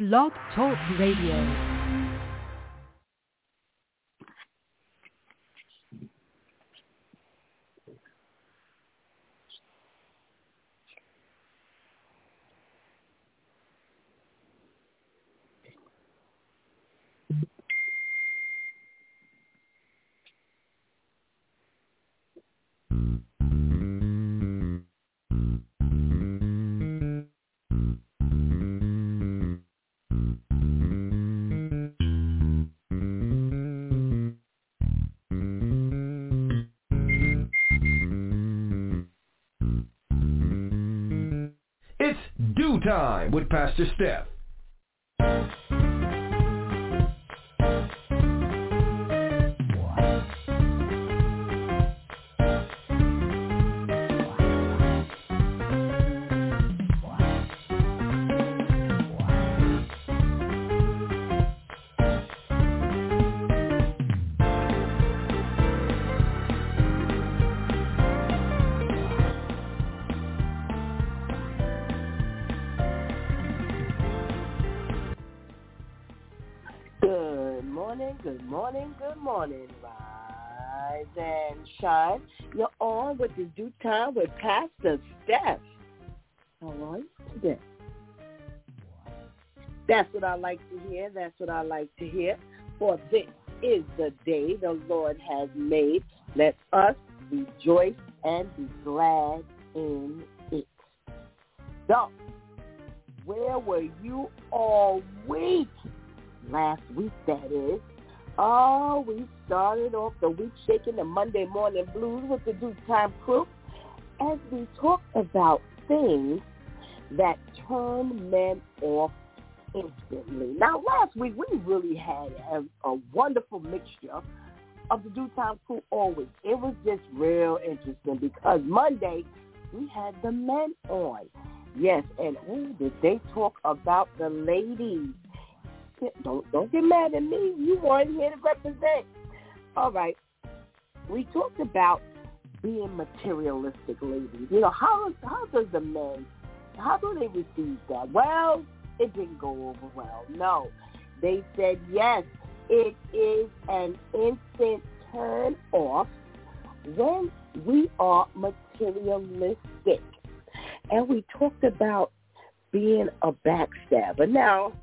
Blog Talk Radio. It's DEW Time with Pastor Steph. Good morning. Rise and shine. You're on with the DEW Time with Pastor Steph. How are you today? That's what I like to hear. For this is the day the Lord has made. Let us rejoice and be glad in it. So, where were you all week? Last week, that is. Oh, we started off the week shaking the Monday morning blues with the DEW Time crew as we talked about things that turn men off instantly. Now, last week we really had a wonderful mixture of the DEW Time crew always. It was just real interesting because Monday we had the men on. Yes, and did they talk about the ladies? Don't get mad at me. You weren't here to represent. All right. We talked about being materialistic, ladies. You know, how does the men, how do they receive that? Well, it didn't go over well. No. They said, yes, it is an instant turn off when we are materialistic. And we talked about being a backstabber. Now,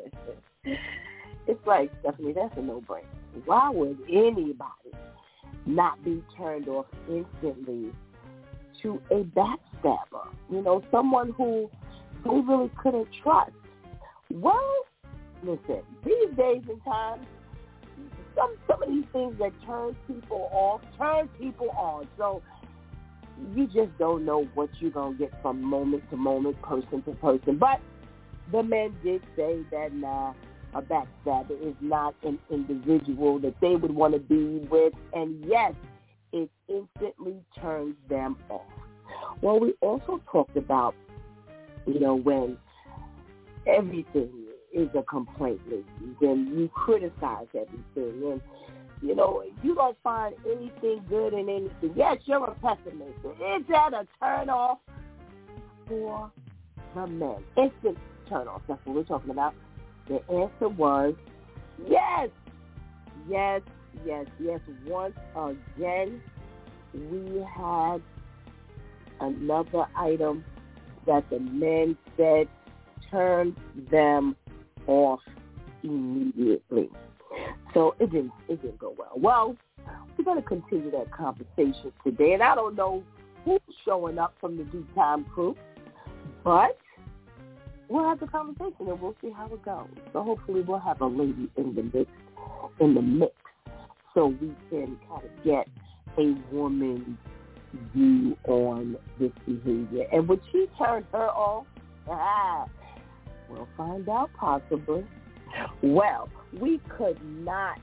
it's like, Stephanie, that's a no-brainer. Why would anybody not be turned off instantly to a backstabber? You know, someone who they really couldn't trust. Well, listen, these days and times, some of these things that turn people off, turn people on. So you just don't know what you're going to get from moment to moment, person to person. But the men did say that, a backstabber is not an individual that they would want to be with. And yes, it instantly turns them off. Well, we also talked about, you know, when everything is a complaint, ladies, and you criticize everything. And, you know, you don't find anything good in anything. Yes, you're a pessimist. Is that a turn off for the men? Instant turn off. That's what we're talking about. The answer was yes. Yes, yes, yes. Once again, we had another item that the men said turned them off immediately. So it didn't go well. Well, we're going to continue that conversation today. And I don't know who's showing up from the DEW Time crew, but we'll have the conversation and we'll see how it goes. So hopefully we'll have a lady in the mix so we can kind of get a woman's view on this behavior. And would she turn her off? We'll find out possibly. Well, we could not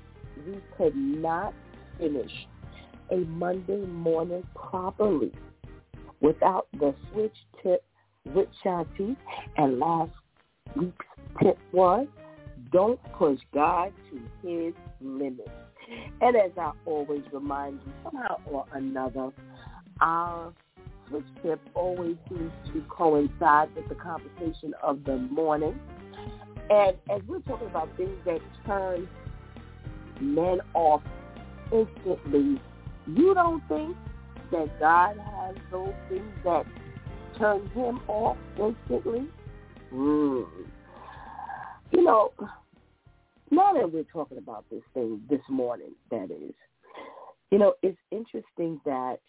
finish a Monday morning properly without the switch tip with Shanti. And last week's tip was, don't push God to his limits. And as I always remind you, somehow or another, our switch tip always seems to coincide with the conversation of the morning. And as we're talking about things that turn men off instantly, you don't think that God has those things that turn him off instantly? You know, now that we're talking about this thing this morning, that is, you know, it's interesting that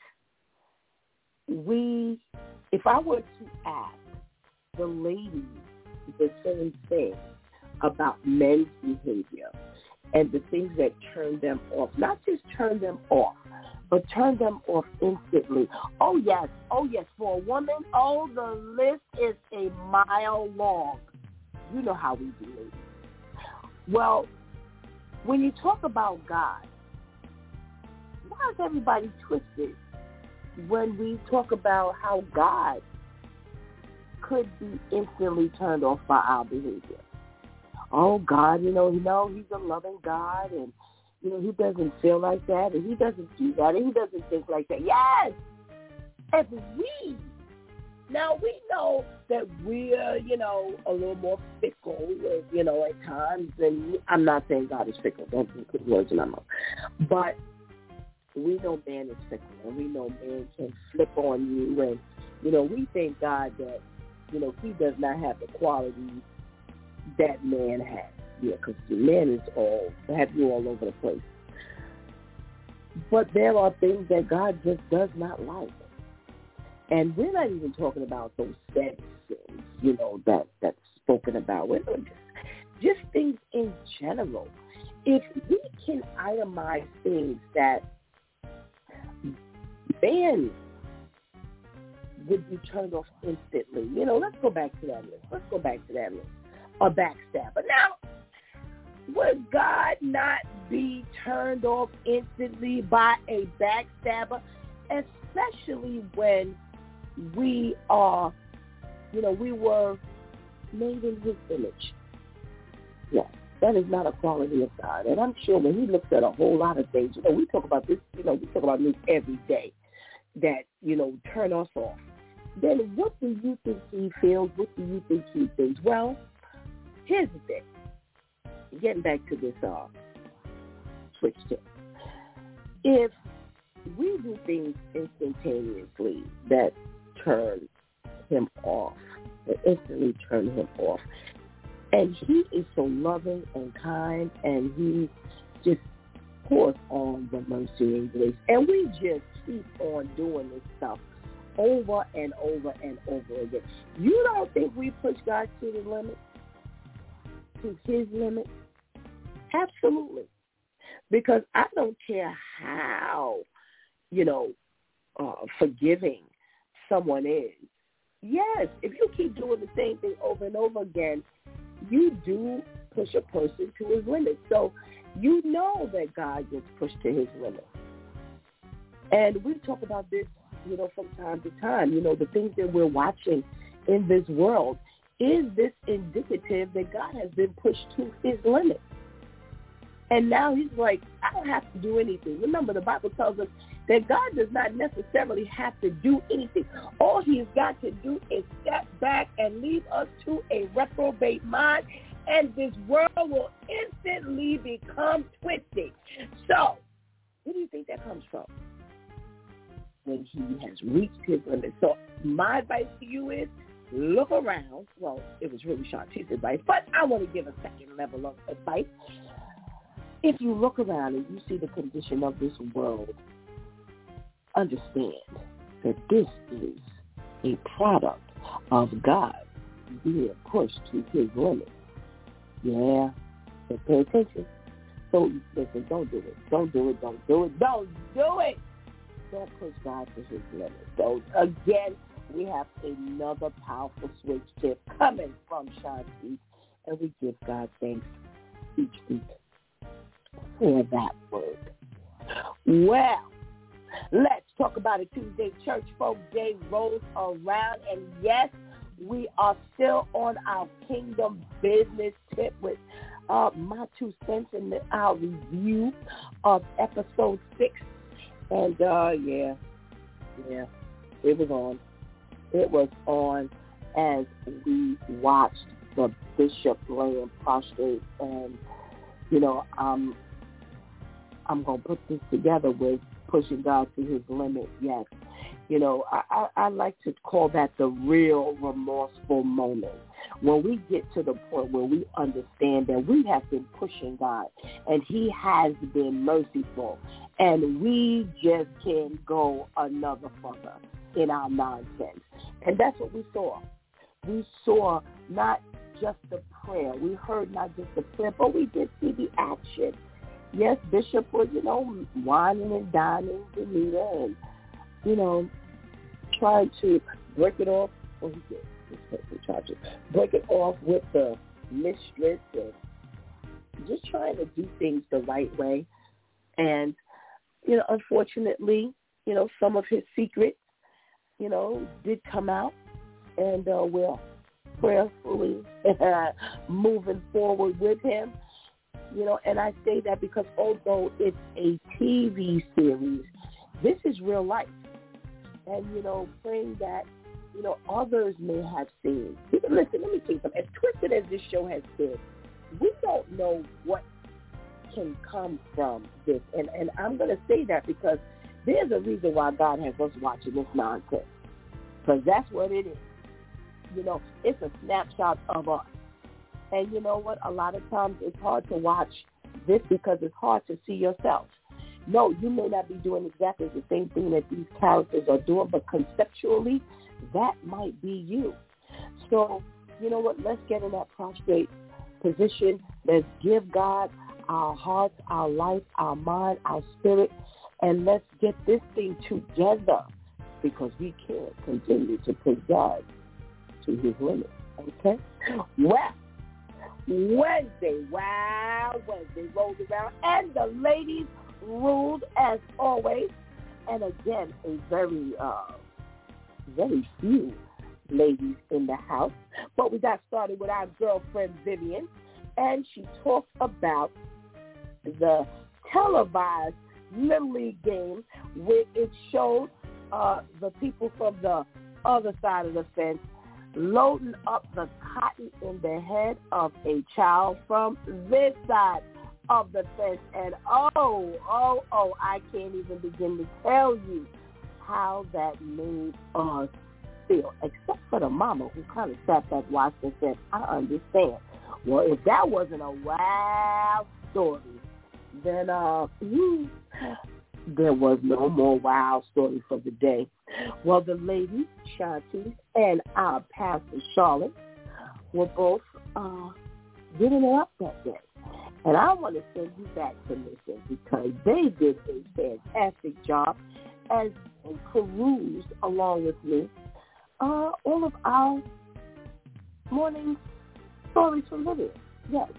if I were to ask the ladies the same thing about men's behavior and the things that turn them off, not just turn them off, but turn them off instantly. Oh, yes, for a woman, the list is a mile long. You know how we do it. Well, when you talk about God, why is everybody twisted when we talk about how God could be instantly turned off by our behavior? Oh, God, he's a loving God, and, he doesn't feel like that, and he doesn't do that, and he doesn't think like that. Yes! And we know that we're, a little more fickle, at times, and I'm not saying God is fickle, don't put words in my mouth, but we know man is fickle, and we know man can flip on you, and, we thank God that, he does not have the qualities that man has. Yeah, because man have you all over the place. But there are things that God just does not like. And we're not even talking about those seven sins, that's spoken about. We're just things in general. If we can itemize things that man would be turned off instantly, let's go back to that list. A backstabber. Now, would God not be turned off instantly by a backstabber, especially when we are, we were made in his image? Yes, that is not a quality of God. And I'm sure when he looks at a whole lot of things, we talk about this, we talk about this every day, that, turn us off. Then what do you think he feels? What do you think he thinks? Well, here's the thing. Getting back to this switch tip. If we do things instantaneously that turn him off, that instantly turn him off, and he is so loving and kind, and he just pours on the mercy and grace, and we just keep on doing this stuff over and over and over again. You don't think we push God to the limit? To his limit? Absolutely. Because I don't care how, forgiving someone is. Yes, if you keep doing the same thing over and over again, you do push a person to his limit. So you know that God gets pushed to his limit. And we talk about this, from time to time, the things that we're watching in this world. Is this indicative that God has been pushed to his limit? And now he's like, I don't have to do anything. Remember, the Bible tells us that God does not necessarily have to do anything. All he's got to do is step back and leave us to a reprobate mind, and this world will instantly become twisted. So, where do you think that comes from? When he has reached his limit. So my advice to you is, look around. Well, it was really Shanti's advice, but I want to give a second level of advice. If you look around and you see the condition of this world, understand that this is a product of God being pushed to his limit. Yeah, so pay attention. So listen, don't do it. Don't do it. Don't do it. Don't do it. Don't push God to his limit. So again, we have another powerful switch tip coming from Shanti, and we give God thanks each week for that word. Well, let's talk about it. Tuesday Church Folk Day rolls around, and yes, we are still on our Kingdom Business tip with my 2 cents in our review of episode 6. And, yeah, it was on. It was on as we watched the bishop laying prostrate, and you know, I'm gonna put this together with pushing God to his limit. Yes, you know, I like to call that the real remorseful moment, when we get to the point where we understand that we have been pushing God and he has been merciful, and we just can't go another further in our nonsense. And that's what we saw. We saw not just the prayer. We heard not just the prayer, but we did see the action. Yes, Bishop was, you know, whining and dining Danita and, you know, trying to break it off. Oh, he did. Break it off with the mistress and just trying to do things the right way. And, you know, unfortunately, you know, some of his secrets, you know, did come out. And we're prayerfully moving forward with him. You know, and I say that because although it's a TV series, this is real life. And, you know, praying that, you know, others may have seen. Listen, let me tell you something. As twisted as this show has been, we don't know what can come from this. And I'm going to say that because there's a reason why God has us watching this nonsense. Because that's what it is. You know, it's a snapshot of us. And you know what? A lot of times it's hard to watch this because it's hard to see yourself. No, you may not be doing exactly the same thing that these characters are doing, but conceptually, that might be you. So, you know what? Let's get in that prostrate position. Let's give God our hearts, our life, our mind, our spirit, and let's get this thing together because we can't continue to push God to his limit. Okay? Well, Wednesday rolled around, and the ladies ruled as always. And again, a very few ladies in the house. But we got started with our girlfriend Vivian, and she talked about the televised Little League game where it showed the people from the other side of the fence loading up the cotton in the head of a child from this side of the fence. And I can't even begin to tell you how that made us feel, except for the mama who kind of sat back, watched and said, I understand. Well, if that wasn't a wild story, then there was no more wild story for the day. Well, the ladies, Shanti, and our pastor, Charlotte, were both giving it up that day. And I want to send you back to listen because they did a fantastic job as they perused along with me all of our morning stories from Lydia. Yes.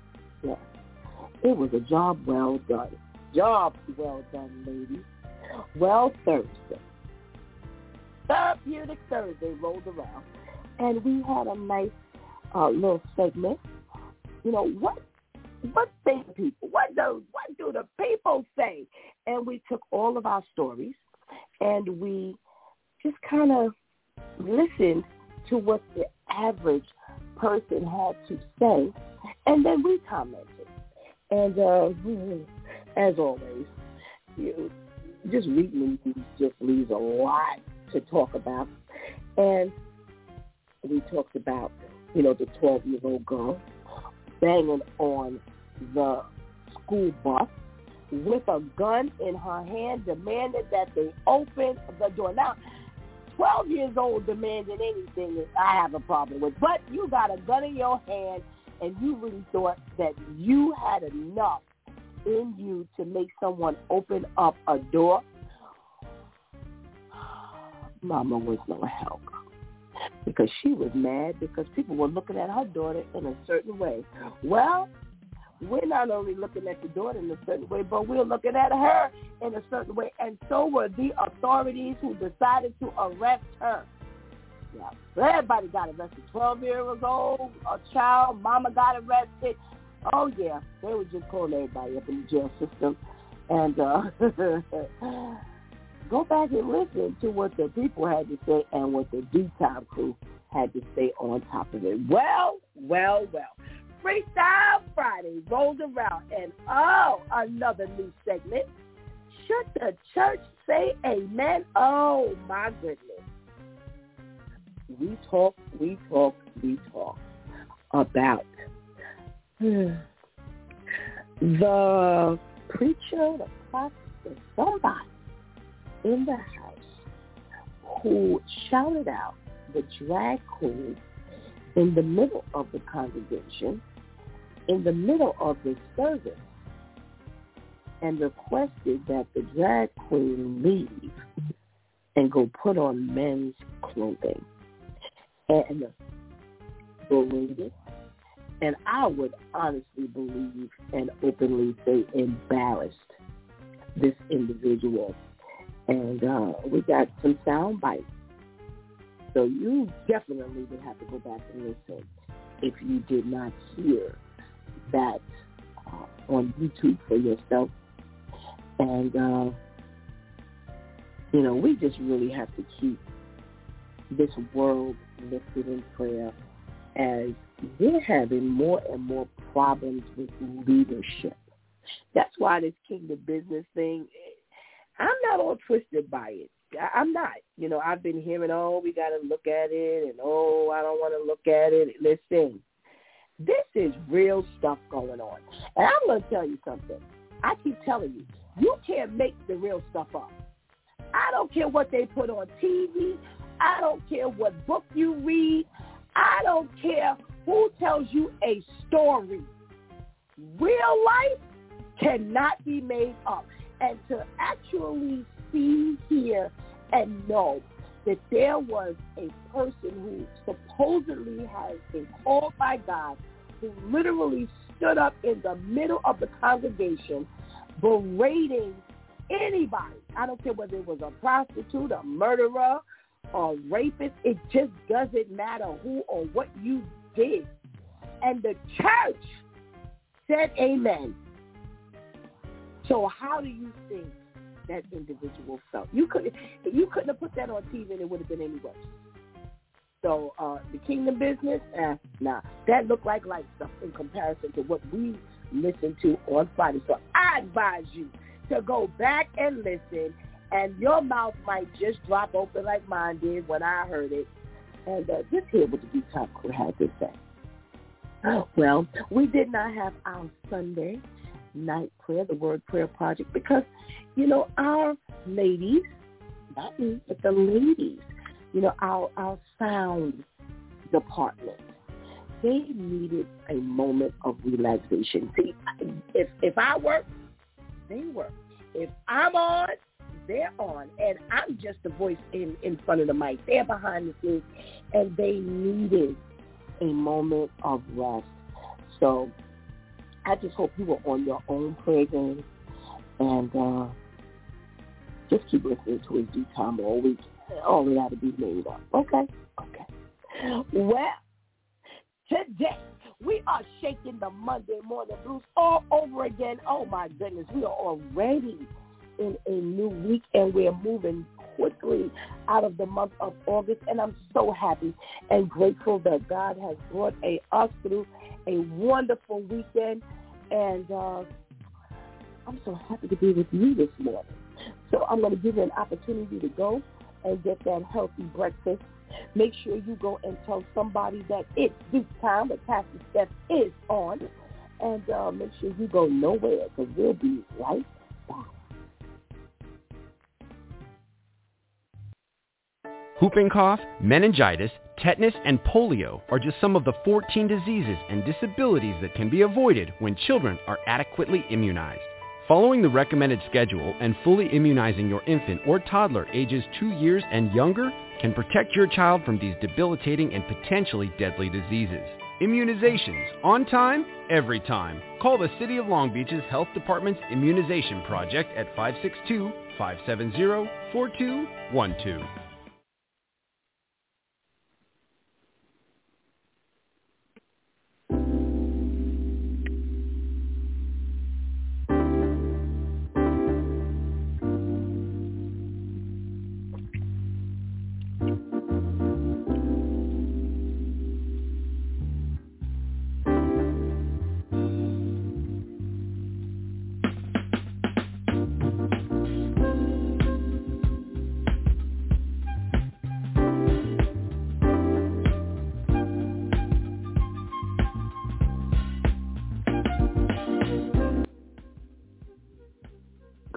It was a job well done. Job well done, ladies. Well, Thursday. Therapeutic Thursday rolled around, and we had a nice little segment. You know, what say the people? What do the people say? And we took all of our stories, and we just kind of listened to what the average person had to say, and then we commented. And as always, just reading these just leaves a lot to talk about. And we talked about, the 12-year-old girl banging on the school bus with a gun in her hand, demanded that they open the door. Now, 12 years old demanding anything I have a problem with, but you got a gun in your hand and you really thought that you had enough in you to make someone open up a door. Mama was no help because she was mad because people were looking at her daughter in a certain way. Well, we're not only looking at the daughter in a certain way, but we're looking at her in a certain way, and so were the authorities who decided to arrest her. Yeah, so everybody got arrested. 12-year-old, a child, mama got arrested. Oh, yeah, they were just calling everybody up in the jail system. And go back and listen to what the people had to say and what the D-Time crew had to stay on top of it. Well. Freestyle Friday rolls around, and another new segment. Should the church say amen? Oh, my goodness. We talk about the preacher, the prophet, somebody in the house who shouted out the drag queen in the middle of the congregation, in the middle of the service, and requested that the drag queen leave and go put on men's clothing. And berated, and I would honestly believe and openly say embarrassed this individual. And we got some sound bites. So you definitely would have to go back and listen if you did not hear that on YouTube for yourself. And, we just really have to keep this world lifted in prayer as we're having more and more problems with leadership. That's why this kingdom business thing, I'm not all twisted by it. I'm not. I've been hearing, we got to look at it, and, I don't want to look at it. Listen, this is real stuff going on. And I'm going to tell you something. I keep telling you, you can't make the real stuff up. I don't care what they put on TV. I don't care what book you read. I don't care who tells you a story. Real life cannot be made up. And to actually see, hear, and know that there was a person who supposedly has been called by God, who literally stood up in the middle of the congregation berating anybody. I don't care whether it was a prostitute, a murderer, or rapist. It just doesn't matter who or what you did. And the church said amen. So how do you think that individual felt? You couldn't have put that on TV and it would have been any worse. So the kingdom business, nah, that looked like light stuff in comparison to what we listened to on Friday. So I advise you to go back and listen, and your mouth might just drop open like mine did when I heard it, and just hear what the D-Top crew had to say. Well, we did not have our Sunday night prayer, the Word Prayer Project, because, our ladies, not me, but the ladies, our sound department, they needed a moment of relaxation. See, if I work, they work. If I'm on, they're on. And I'm just the voice in front of the mic. They're behind the scenes. And they needed a moment of rest. So I just hope you were on your own prayer game. And just keep listening to his D-Time all week. All it had to be made up. Okay. Well, today we are shaking the Monday morning blues all over again. Oh, my goodness. We are already in a new week, and we're moving quickly out of the month of August. And I'm so happy and grateful that God has brought us through a wonderful weekend. And I'm so happy to be with you this morning. So I'm going to give you an opportunity to go and get that healthy breakfast. Make sure you go and tell somebody that it's this time that Pastor Steph is on. And make sure you go nowhere, because we'll be right back. Whooping cough, meningitis, tetanus, and polio are just some of the 14 diseases and disabilities that can be avoided when children are adequately immunized. Following the recommended schedule and fully immunizing your infant or toddler ages 2 years and younger can protect your child from these debilitating and potentially deadly diseases. Immunizations, on time, every time. Call the City of Long Beach's Health Department's Immunization Project at 562-570-4212.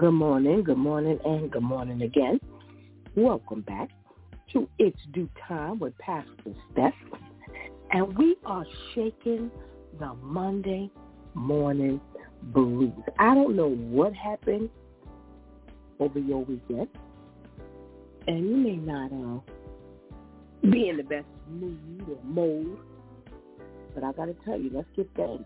Good morning, and good morning again. Welcome back to It's Due Time with Pastor Steph. And we are shaking the Monday morning blues. I don't know what happened over your weekend, and you may not be in the best mood or mode, but I got to tell you, let's give thanks,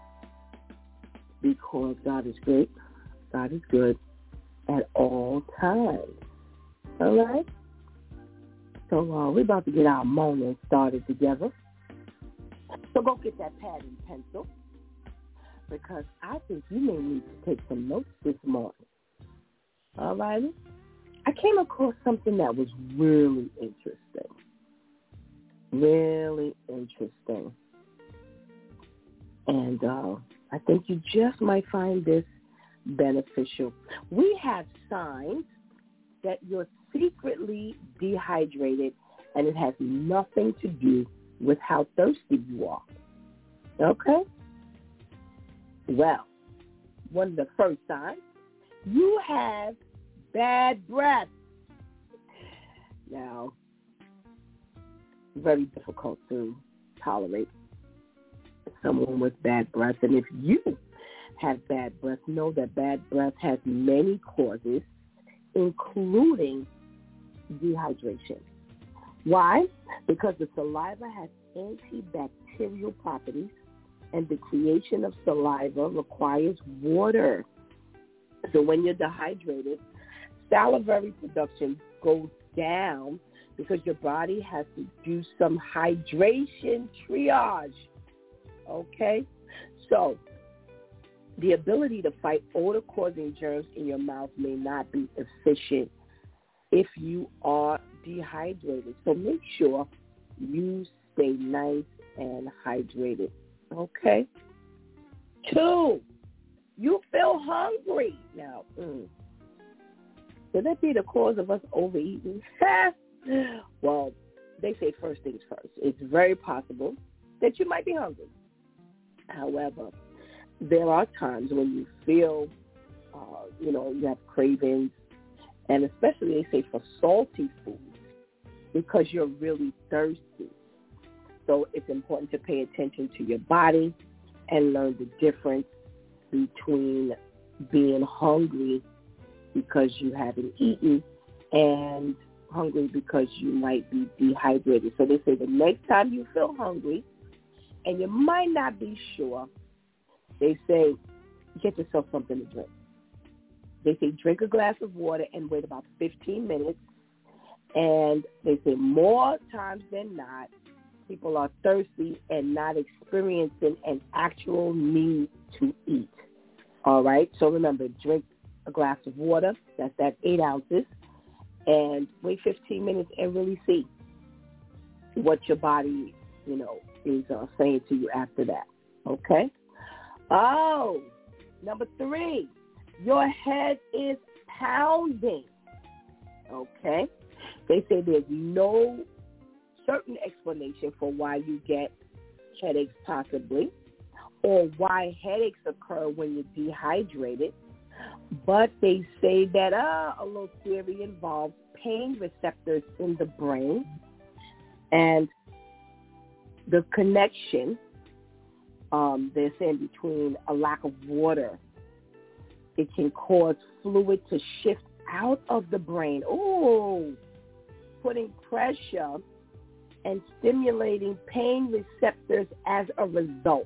because God is great. God is good at all times. All right? So we're about to get our morning started together. So go get that pad and pencil, because I think you may need to take some notes this morning. All righty? I came across something that was really interesting. Really interesting. And I think you just might find this beneficial. We have signs that you're secretly dehydrated, and it has nothing to do with how thirsty you are. Okay? Well, one of the first signs, you have bad breath. Now, very difficult to tolerate someone with bad breath. And if you have bad breath, know that bad breath has many causes, including dehydration. Why? Because the saliva has antibacterial properties, and the creation of saliva requires water. So when you're dehydrated, salivary production goes down because your body has to do some hydration triage. Okay? So the ability to fight odor-causing germs in your mouth may not be efficient if you are dehydrated. So make sure you stay nice and hydrated. Okay? 2, you feel hungry. Now, could that be the cause of us overeating? Well, they say first things first. It's very possible that you might be hungry. However, there are times when you feel, you have cravings, and especially they say for salty foods, because you're really thirsty. So it's important to pay attention to your body and learn the difference between being hungry because you haven't eaten and hungry because you might be dehydrated. So they say the next time you feel hungry and you might not be sure, they say get yourself something to drink. They say drink a glass of water and wait about 15 minutes. And they say more times than not, people are thirsty and not experiencing an actual need to eat. All right? So remember, drink a glass of water. That's 8 ounces. And wait 15 minutes and really see what your body, is saying to you after that. Okay? Oh, number 3, your head is pounding. Okay? They say there's no certain explanation for why you get headaches possibly, or why headaches occur when you're dehydrated, but they say that a little theory involves pain receptors in the brain, and the connection, they're saying, between a lack of water, it can cause fluid to shift out of the brain, putting pressure and stimulating pain receptors as a result.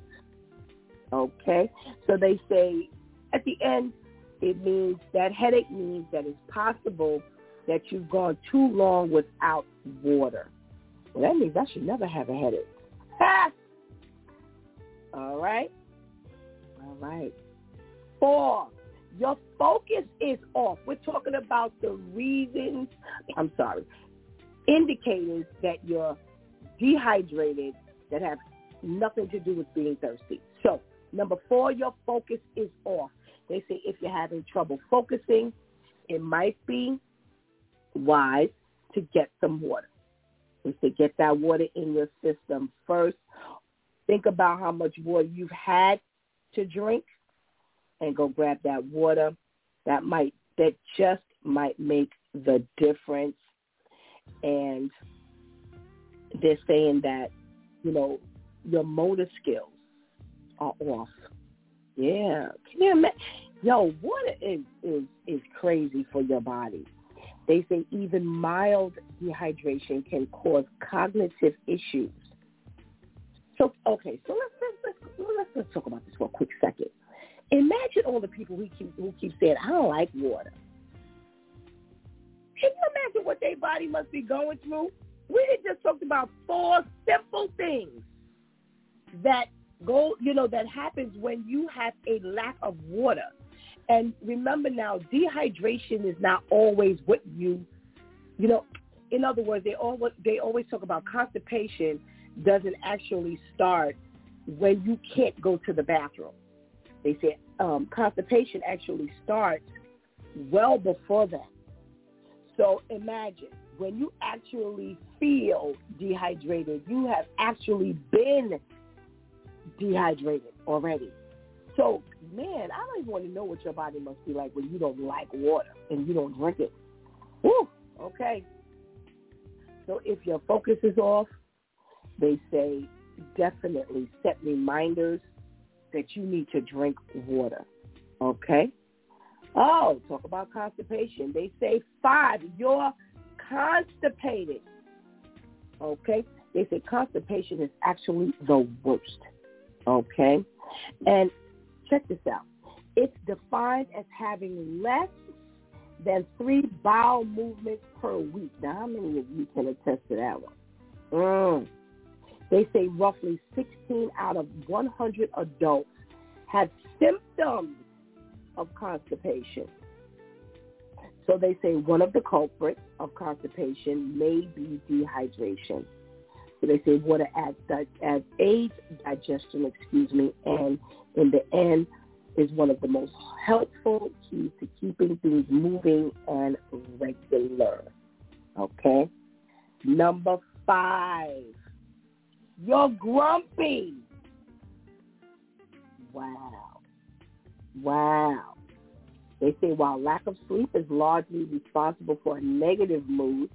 Okay? So they say at the end, it means that headache means that it's possible that you've gone too long without water. Well, that means I should never have a headache. Ha! All right? All right. 4, your focus is off. We're talking about the indicators that you're dehydrated that have nothing to do with being thirsty. So, number 4, your focus is off. They say if you're having trouble focusing, it might be wise to get some water. They say get that water in your system first. Think about how much water you've had to drink and go grab that water That just might make the difference. And they're saying that, your motor skills are off. Yeah. Can you imagine? Yo, water is crazy for your body. They say even mild dehydration can cause cognitive issues. So, okay, so let's talk about this for a quick second. Imagine all the people who keep saying, I don't like water. Can you imagine what their body must be going through? We had just talked about 4 simple things that that happens when you have a lack of water. And remember now, dehydration is not always what in other words, they always talk about constipation doesn't actually start when you can't go to the bathroom. They say constipation actually starts well before that. So imagine when you actually feel dehydrated, you have actually been dehydrated already. So, man, I don't even want to know what your body must be like when you don't like water and you don't drink it. Woo, okay. So if your focus is off, they say definitely set reminders that you need to drink water, okay? Oh, talk about constipation. They say 5, you're constipated, okay? They say constipation is actually the worst, okay? And check this out. It's defined as having less than 3 bowel movements per week. Now, how many of you can attest to that one? They say roughly 16 out of 100 adults have symptoms of constipation. So they say one of the culprits of constipation may be dehydration. So they say water aids digestion, and in the end is one of the most helpful keys to keeping things moving and regular. Okay? Number 5, you're grumpy. Wow. They say while lack of sleep is largely responsible for a negative mood,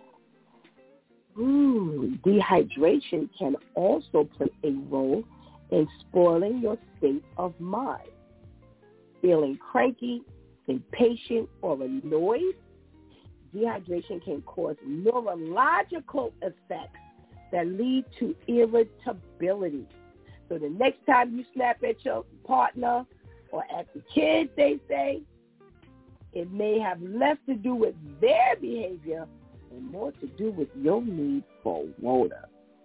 dehydration can also play a role in spoiling your state of mind. Feeling cranky, impatient, or annoyed, dehydration can cause neurological effects that lead to irritability. So the next time you snap at your partner or at the kids, they say, it may have less to do with their behavior and more to do with your need for water.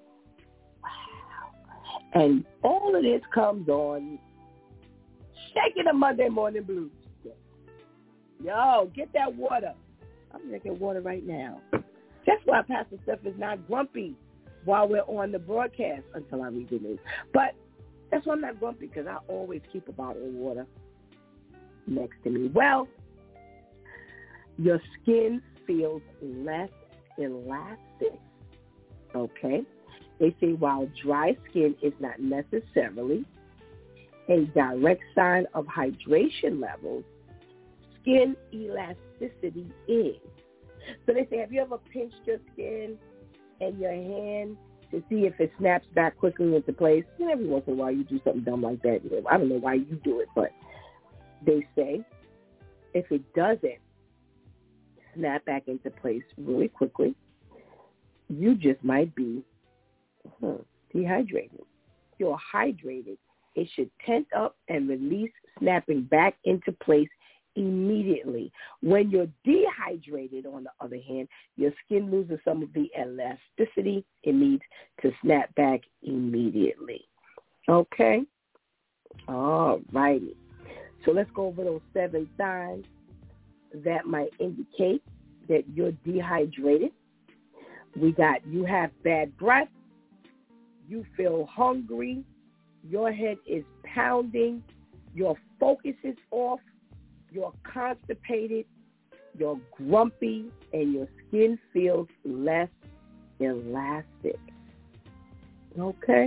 Wow. And all of this comes on Shaking the Monday Morning Blues. Yo, get that water. I'm drinking water right now. That's why Pastor Steph is not grumpy while we're on the broadcast until I read the news. But that's why I'm not grumpy, because I always keep a bottle of water next to me. Well, your skin feels less elastic, okay? They say while dry skin is not necessarily a direct sign of hydration levels, skin elasticity is. So they say, have you ever pinched your skin and your hand to see if it snaps back quickly into place? And every once in a while you do something dumb like that. I don't know why you do it, but they say if it doesn't snap back into place really quickly, you just might be dehydrated. If you're hydrated, it should tense up and release, snapping back into place immediately. When you're dehydrated, on the other hand, your skin loses some of the elasticity it needs to snap back immediately. Okay? All righty. So let's go over those 7 signs that might indicate that you're dehydrated. We got you have bad breath, you feel hungry, your head is pounding, your focus is off, you're constipated, you're grumpy, and your skin feels less elastic. Okay?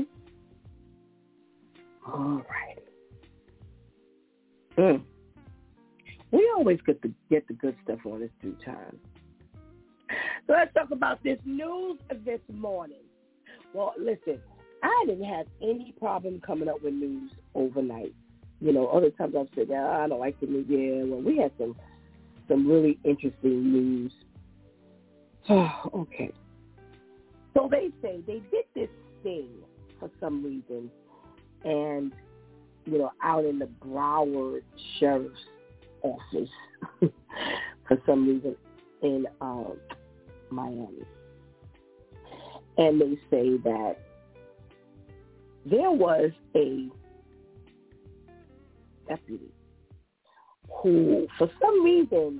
All right. We always get the good stuff on its due time. So let's talk about this news this morning. Well, listen, I didn't have any problem coming up with news overnight. You know, other times I've said, I don't like the news. Yeah, well, we had some really interesting news. Okay. So they say they did this thing for some reason, and, you know, out in the Broward Sheriff's Office for some reason in Miami. And they say that there was a deputy who, for some reason,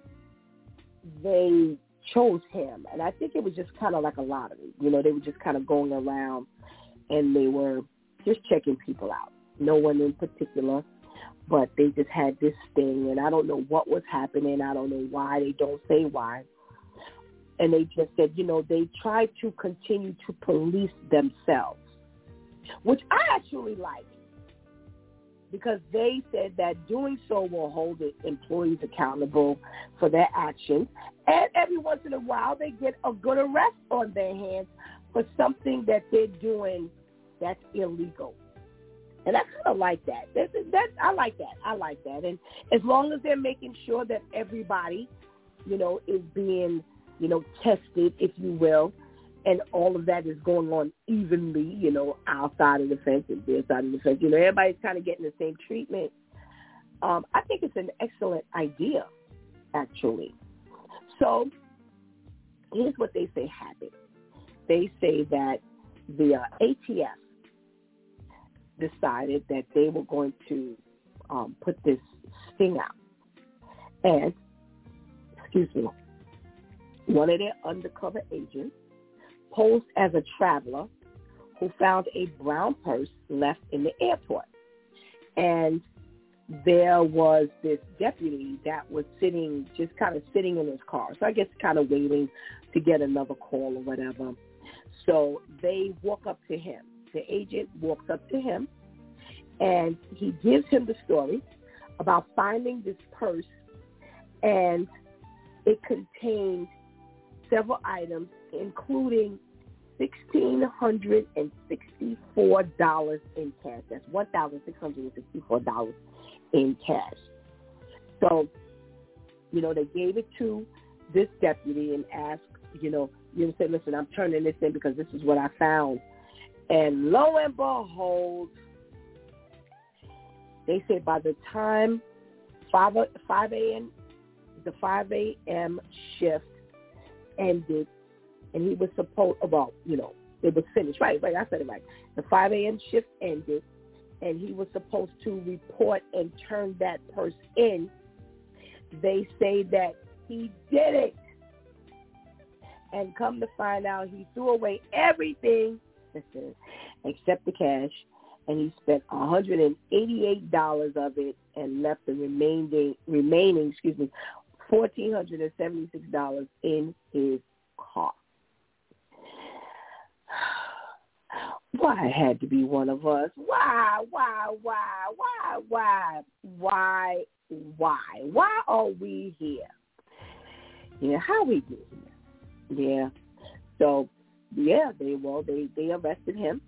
they chose him. And I think it was just kind of like a lottery. You know, they were just kind of going around and they were just checking people out. No one in particular, but they just had this thing, and I don't know what was happening. I don't know why. They don't say why. And they just said, you know, they tried to continue to police themselves, which I actually like, because they said that doing so will hold the employees accountable for their actions. And every once in a while, they get a good arrest on their hands for something that they're doing that's illegal. And I kind of like that. I like that. I like that. And as long as they're making sure that everybody, you know, is being, you know, tested, if you will, and all of that is going on evenly, you know, our side of the fence and their side of the fence. You know, everybody's kind of getting the same treatment. I think it's an excellent idea, actually. So here's what they say happened. They say that the ATF decided that they were going to put this sting out. And, one of their undercover agents posed as a traveler who found a brown purse left in the airport. And there was this deputy that was just kind of sitting in his car. So I guess kind of waiting to get another call or whatever. So they walk up to him. The agent walks up to him, and he gives him the story about finding this purse, and it contained several items, including $1,664 in cash. That's $1,664 in cash. So, you know, they gave it to this deputy and asked, you know, say, listen, I'm turning this in because this is what I found. And lo and behold, they say by the time 5 a.m., the 5 a.m. shift ended, and he was supposed, well, you know, it was finished. Right, I said it right. The 5 a.m. shift ended, and he was supposed to report and turn that purse in. They say that he did it. And come to find out, he threw away everything except the cash, and he spent $188 of it and left the remaining $1,476 in his car. Why it had to be one of us? Why are we here? Yeah, how we get here? Yeah. So, yeah, they arrested him.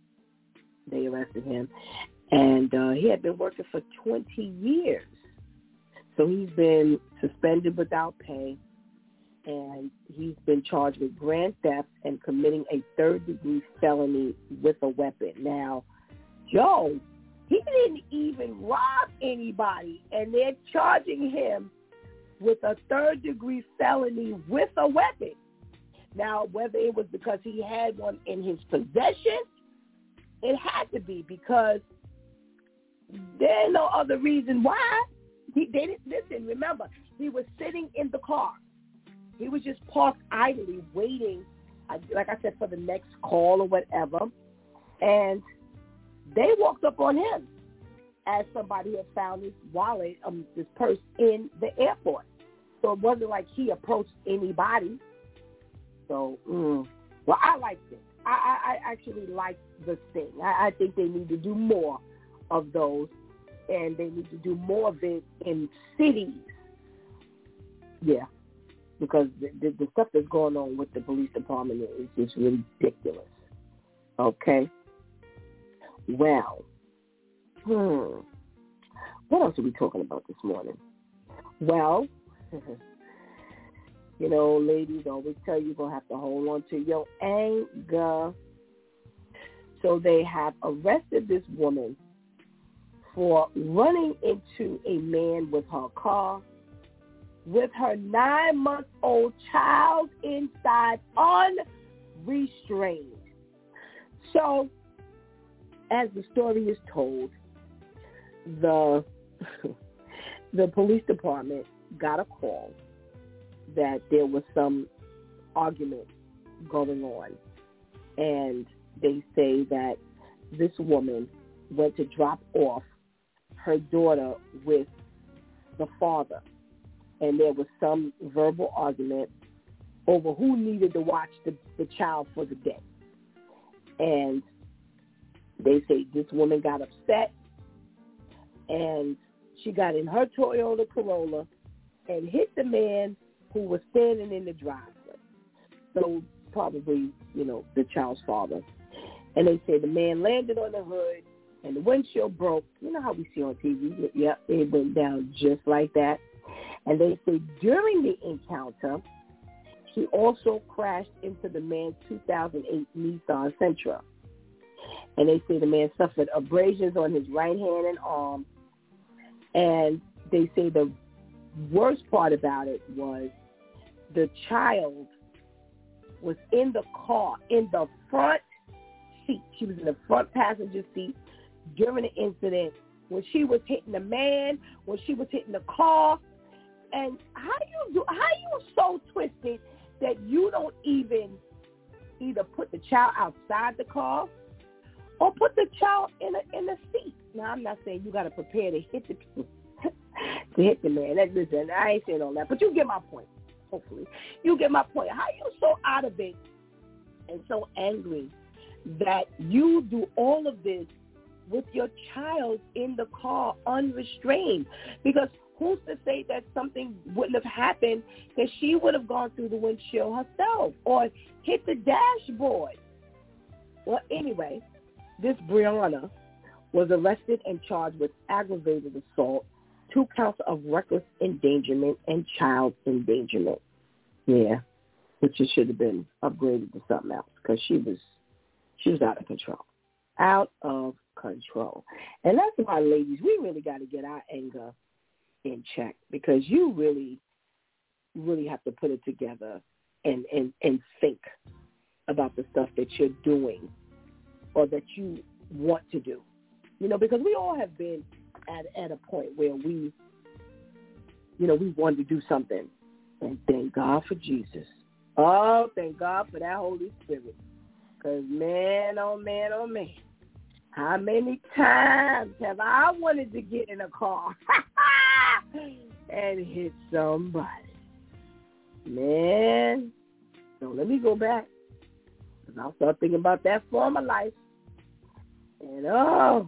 And he had been working for 20 years. So he's been suspended without pay, and he's been charged with grand theft and committing a third-degree felony with a weapon. Now, Joe, he didn't even rob anybody, and they're charging him with a third-degree felony with a weapon. Now, whether it was because he had one in his possession, it had to be, because there's no other reason why. They didn't listen. Remember, he was sitting in the car. He was just parked idly, waiting, like I said, for the next call or whatever. And they walked up on him as somebody had found his wallet, this purse in the airport. So it wasn't like he approached anybody. So, well, I liked it. I actually like the thing. I think they need to do more of those, and they need to do more of it in cities Yeah, because the stuff that's going on with the police department is just ridiculous. Okay. Well, what else are we talking about this morning? Well, you know, ladies always tell you you're going to have to hold on to your anger. So they have arrested this woman for running into a man with her car with her 9-month-old child inside unrestrained. So, as the story is told, the police department got a call that there was some argument going on, and they say that this woman went to drop off her daughter with the father, and there was some verbal argument over who needed to watch the child for the day. And they say this woman got upset, and she got in her Toyota Corolla and hit the man who was standing in the driveway. So probably, you know, the child's father. And they say the man landed on the hood and the windshield broke. You know how we see on TV? Yep, it went down just like that. And they say during the encounter, he also crashed into the man's 2008 Nissan Sentra. And they say the man suffered abrasions on his right hand and arm. And they say the worst part about it was the child was in the car, in the front seat. She was in the front passenger seat during the incident when she was hitting the man, when she was hitting the car. And how you so twisted that you don't even either put the child outside the car or put the child in a seat? Now, I'm not saying you got to prepare to hit the man. Listen, I ain't saying all that, but you get my point. Hopefully, you get my point. How you so out of it and so angry that you do all of this with your child in the car unrestrained? Because who's to say that something wouldn't have happened, that she would have gone through the windshield herself or hit the dashboard? Well, anyway, this Brianna was arrested and charged with aggravated assault, 2 counts of reckless endangerment and child endangerment. Yeah, which it should have been upgraded to something else because she was out of control. Out of control. And that's why, ladies, we really got to get our anger in check, because you really, really have to put it together and think about the stuff that you're doing or that you want to do. You know, because we all have been at a point where we wanted to do something. And thank God for Jesus. Oh, thank God for that Holy Spirit. Because man, oh man, oh man, how many times have I wanted to get in a car and hit somebody? Man, so let me go back, because I'll start thinking about that former life. And you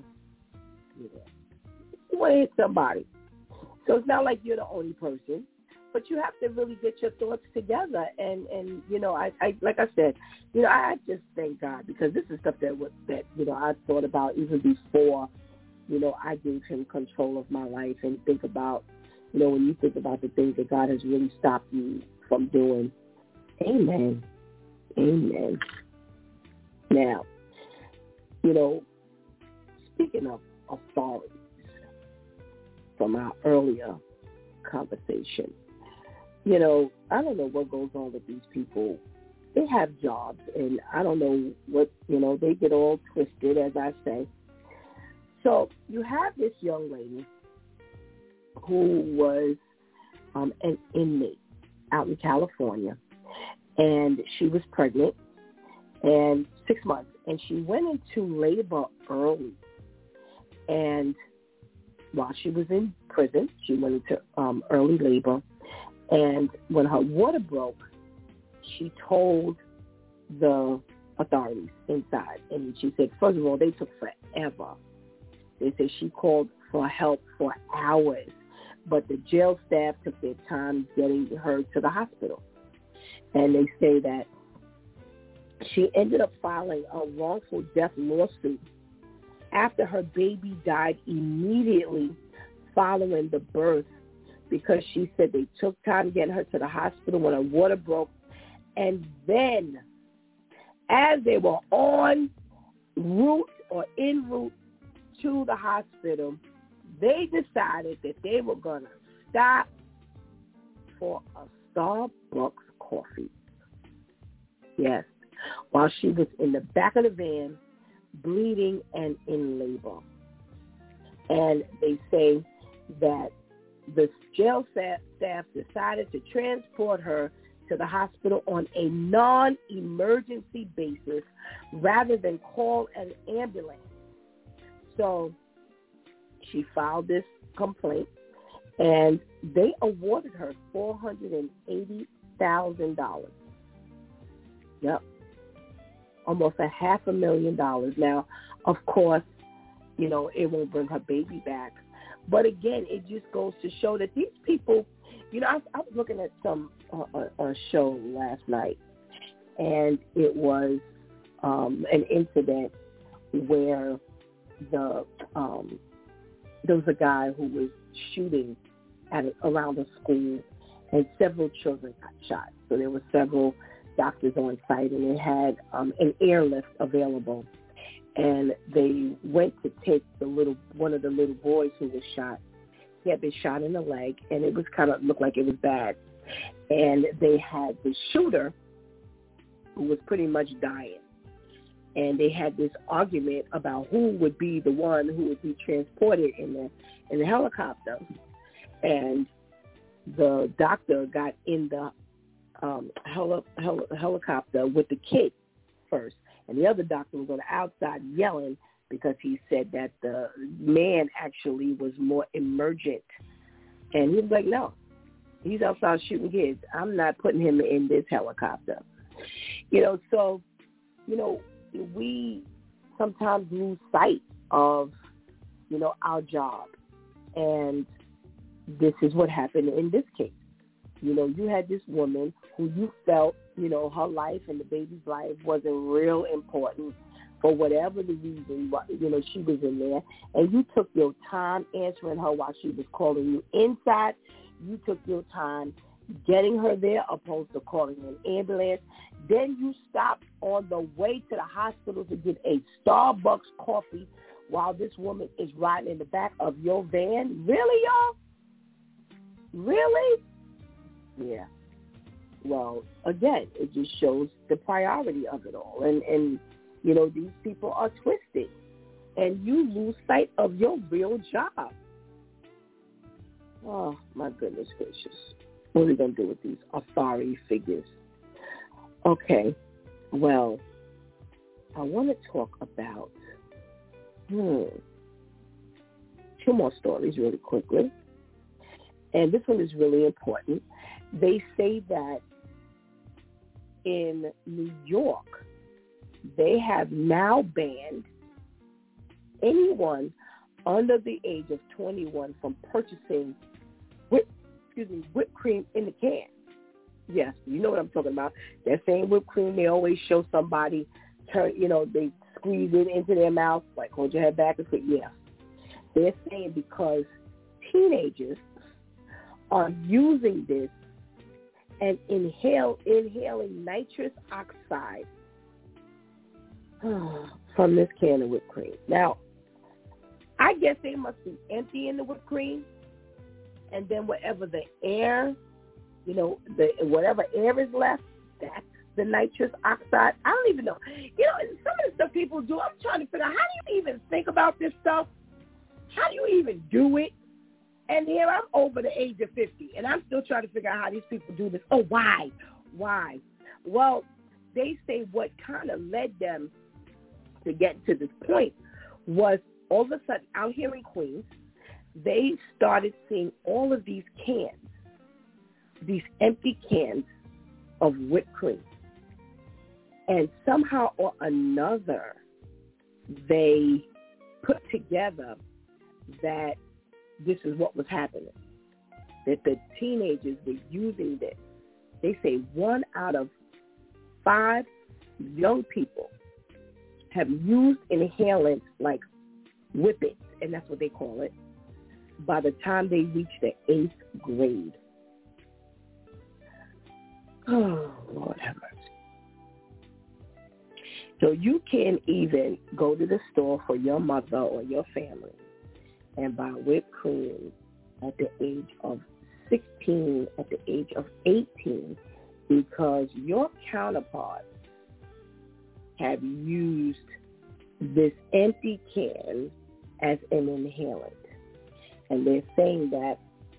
want to hit somebody. So it's not like you're the only person, but you have to really get your thoughts together. And you know, I like I said, you know, I just thank God, because this is stuff that you know, I thought about even before, you know, I gave him control of my life. And think about, you know, when you think about the things that God has really stopped you from doing. Amen. Amen. Now, you know, speaking of authorities from our earlier conversation, you know, I don't know what goes on with these people. They have jobs, and I don't know what, you know, they get all twisted, as I say. So you have this young lady who was an inmate out in California, and she was pregnant and 6 months, and she went into labor early. And while she was in prison, she went into early labor. And when her water broke, she told the authorities inside. And she said, first of all, they took forever. They said she called for help for hours but the jail staff took their time getting her to the hospital. And they say that she ended up filing a wrongful death lawsuit after her baby died immediately following the birth, because she said they took time getting her to the hospital when her water broke. And then, as they were en route to the hospital, they decided that they were going to stop for a Starbucks coffee. Yes, while she was in the back of the van, bleeding and in labor. And they say that the jail staff decided to transport her to the hospital on a non-emergency basis rather than call an ambulance. So she filed this complaint, and they awarded her $480,000. Yep. Almost $500,000. Now, of course, you know, it won't bring her baby back. But again, it just goes to show that these people, you know, I was looking at a show last night, and it was an incident where there was a guy who was shooting around a school, and several children got shot. So there were several doctors on site, and they had an airlift available. And they went to take one of the little boys who was shot. He had been shot in the leg, and it was looked like it was bad. And they had the shooter, who was pretty much dying. And they had this argument about who would be the one who would be transported in the helicopter. And the doctor got in the helicopter with the kid first. And the other doctor was on the outside yelling because he said that the man actually was more emergent. And he was like, no, he's outside shooting kids. I'm not putting him in this helicopter. You know, so, you know, we sometimes lose sight of, you know, our job. And this is what happened in this case. You know, you had this woman who you felt, you know, her life and the baby's life wasn't real important for whatever the reason, you know, she was in there. And you took your time answering her while she was calling you inside. You took your time getting her there opposed to calling an ambulance. Then you stopped on the way to the hospital to get a Starbucks coffee while this woman is riding in the back of your van. Really, y'all? Really? Yeah. Well, again, it just shows the priority of it all. And you know, these people are twisted. And you lose sight of your real job. Oh, my goodness gracious. What are we going to do with these authority figures? Okay. Well, I want to talk about two more stories really quickly. And this one is really important. They say that in New York, they have now banned anyone under the age of 21 from purchasing whipped cream in the can. Yes, you know what I'm talking about. That same whipped cream they always show somebody they squeeze it into their mouth, like hold your head back and say, yeah. They're saying because teenagers are using this and inhaling nitrous oxide from this can of whipped cream. Now, I guess they must be emptying the whipped cream, and then whatever the air, whatever air is left, that's the nitrous oxide. I don't even know. Some of the stuff people do, I'm trying to figure out, how do you even think about this stuff? How do you even do it? And here I'm over the age of 50, and I'm still trying to figure out how these people do this. Oh, why? Why? Well, they say what kind of led them to get to this point was all of a sudden out here in Queens, they started seeing all of these cans, these empty cans of whipped cream. And somehow or another, they put together that this is what was happening. that the teenagers were using this. They say 1 out of 5 young people have used inhalants like whippets, and that's what they call it, by the time they reach the 8th grade. Oh, Lord have mercy. So you can even go to the store for your mother or your family and buy whipped cream at the age of 16, at the age of 18, because your counterparts have used this empty can as an inhalant. And they're saying that,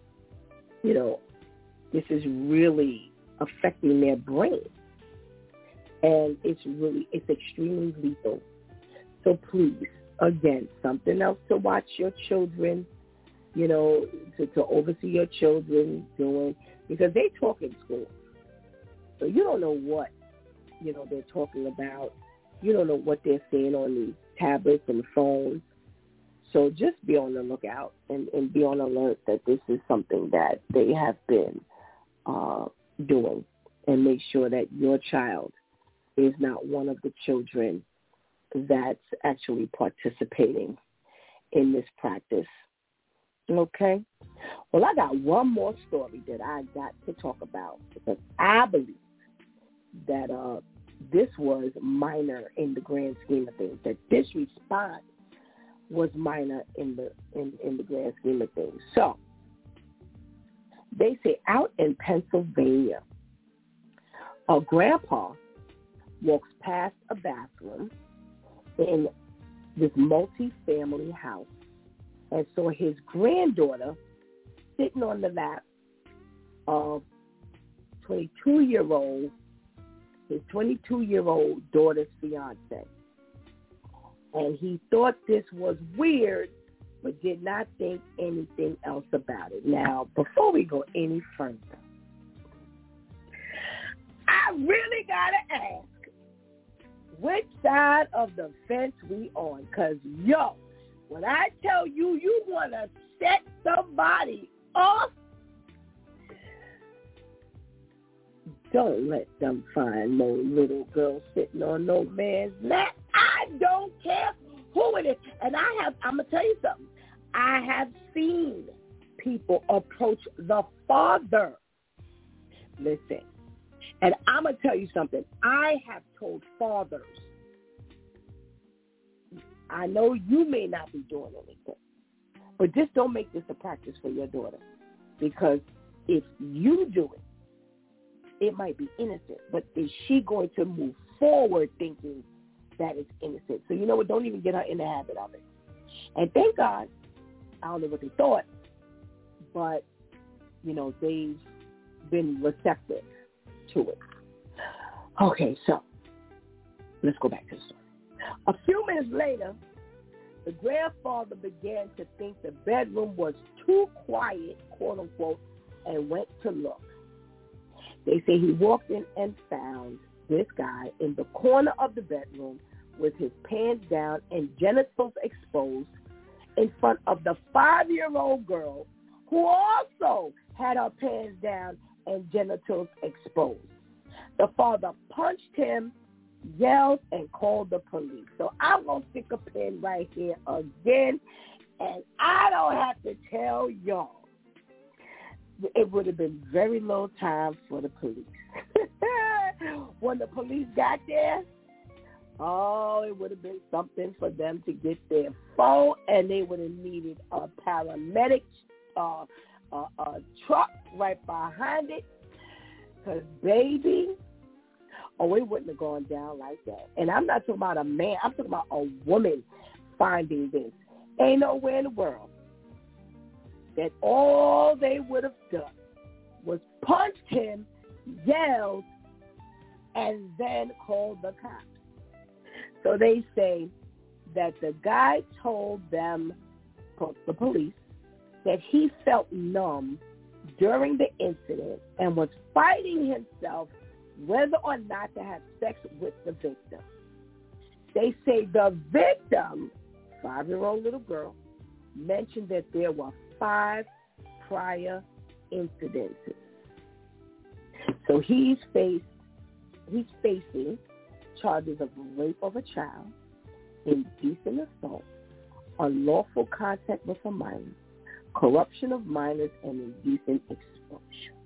this is really affecting their brain. And it's extremely lethal. So please, again, something else to watch your children, to oversee your children doing, because they talk in school. So you don't know what, they're talking about. You don't know what they're saying on these tablets and phones. So just be on the lookout and be on alert that this is something that they have been doing, and make sure that your child is not one of the children that's actually participating in this practice. Okay? Well, I got one more story that I got to talk about, because I believe that this was minor in the grand scheme of things, that this response was minor in the grand scheme of things. So they say out in Pennsylvania, a grandpa walks past a bathroom in this multi-family house and saw his granddaughter sitting on the lap of his 22-year-old daughter's fiance. And he thought this was weird, but did not think anything else about it. Now, before we go any further, I really got to ask which side of the fence we on. Because, when I tell you want to set somebody off, don't let them find no little girl sitting on no man's lap. I don't care who it is. And I'm going to tell you something. I have seen people approach the father. Listen. And I'm going to tell you something. I have told fathers, I know you may not be doing anything, but just don't make this a practice for your daughter. Because if you do it, it might be innocent, but is she going to move forward thinking that it's innocent? So you know what? Don't even get her in the habit of it. And thank God, I don't know what they thought, but, they've been receptive to it. Okay, so let's go back to the story. A few minutes later, the grandfather began to think the bedroom was too quiet, quote unquote, and went to look. They say he walked in and found this guy in the corner of the bedroom with his pants down and genitals exposed in front of the 5-year-old girl, who also had her pants down and genitals exposed. The father punched him, yelled, and called the police. So I'm going to stick a pin right here again, and I don't have to tell y'all. It would have been very little time for the police. When the police got there, it would have been something for them to get their phone, and they would have needed a paramedic a truck right behind it. Because, baby, it wouldn't have gone down like that. And I'm not talking about a man. I'm talking about a woman finding this. Ain't nowhere in the world that all they would have done was punched him, yelled, and then called the cops. So they say that the guy told them, the police, that he felt numb during the incident and was fighting himself whether or not to have sex with the victim. They say the victim, 5-year-old little girl, mentioned that there were 5 prior incidences. So he's facing charges of rape of a child, indecent assault, unlawful contact with a minor, corruption of minors, and indecent exposure.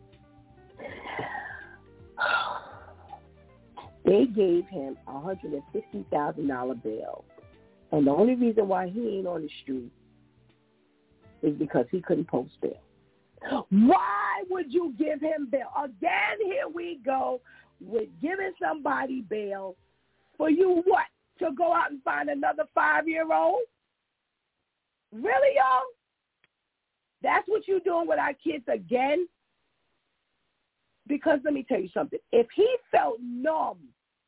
They gave him a $150,000 bail, and the only reason why he ain't on the street is because he couldn't post bail. Why would you give him bail? Again, here we go with giving somebody bail for you what? To go out and find another 5-year-old? Really, y'all? That's what you're doing with our kids again? Because let me tell you something. If he felt numb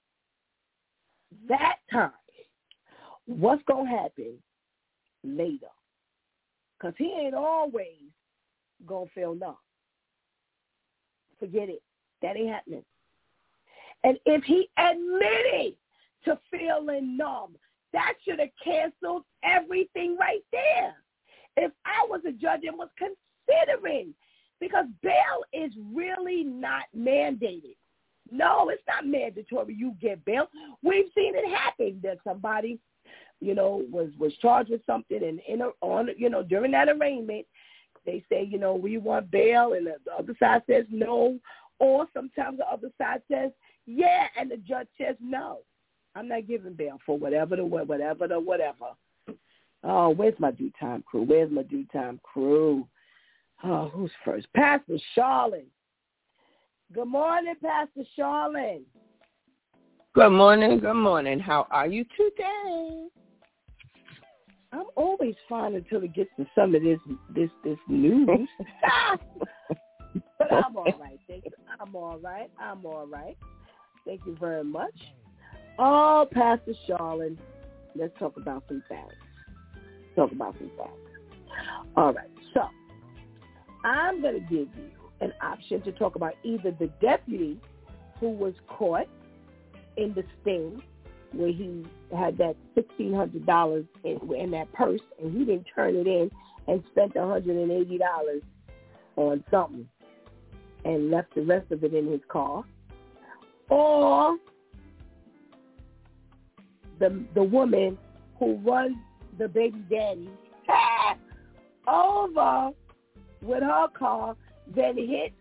that time, what's going to happen later? Because he ain't always going to feel numb. Forget it. That ain't happening. And if he admitted to feeling numb, that should have canceled everything right there. If I was a judge and was considering, because bail is really not mandated. No, it's not mandatory you get bail. We've seen it happen that somebody, was charged with something, and during that arraignment, they say, we want bail, and the other side says no, or sometimes the other side says yeah, and the judge says no. I'm not giving bail for whatever. Oh, where's my due time crew? Oh, who's first? Pastor Charlene. Good morning, Pastor Charlene. Good morning. How are you today? I'm always fine until it gets to some of this news. But I'm all right. Thank you. I'm all right. Thank you very much. Oh, Pastor Charlene, let's talk about some facts. All right. So I'm going to give you an option to talk about either the deputy who was caught in the sting where he had that $1,600 in that purse and he didn't turn it in and spent $180 on something and left the rest of it in his car, or the woman who runs the baby daddy over with her car, then hits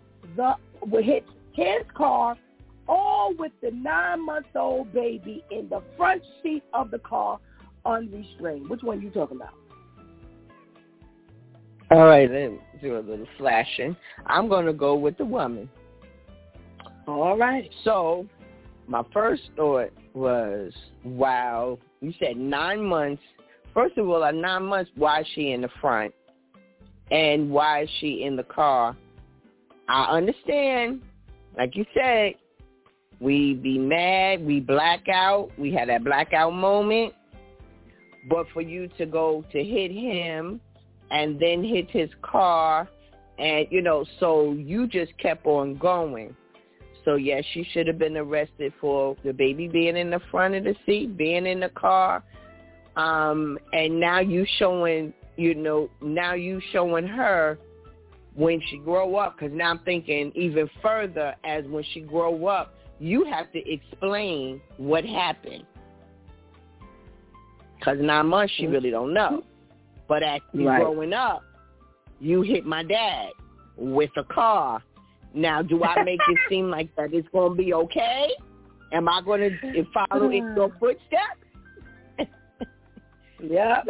his car, all with the 9-month-old baby in the front seat of the car unrestrained. Which one are you talking about? All right, let's do a little flashing. I'm going to go with the woman. All right. So my first thought was, wow, you said 9 months. First of all, at 9 months, why is she in the front? And why is she in the car? I understand, like you said, we be mad, we black out, we had that blackout moment. But for you to go to hit him and then hit his car, and, so you just kept on going. So, yes, she should have been arrested for the baby being in the front of the seat, being in the car. And now you showing her when she grow up, because now I'm thinking even further as when she grow up, you have to explain what happened. Because 9 months, she really don't know. But as she's growing up, you hit my dad with a car. Now, do I make it seem like that it's going to be okay? Am I going to follow in your footsteps? Yep.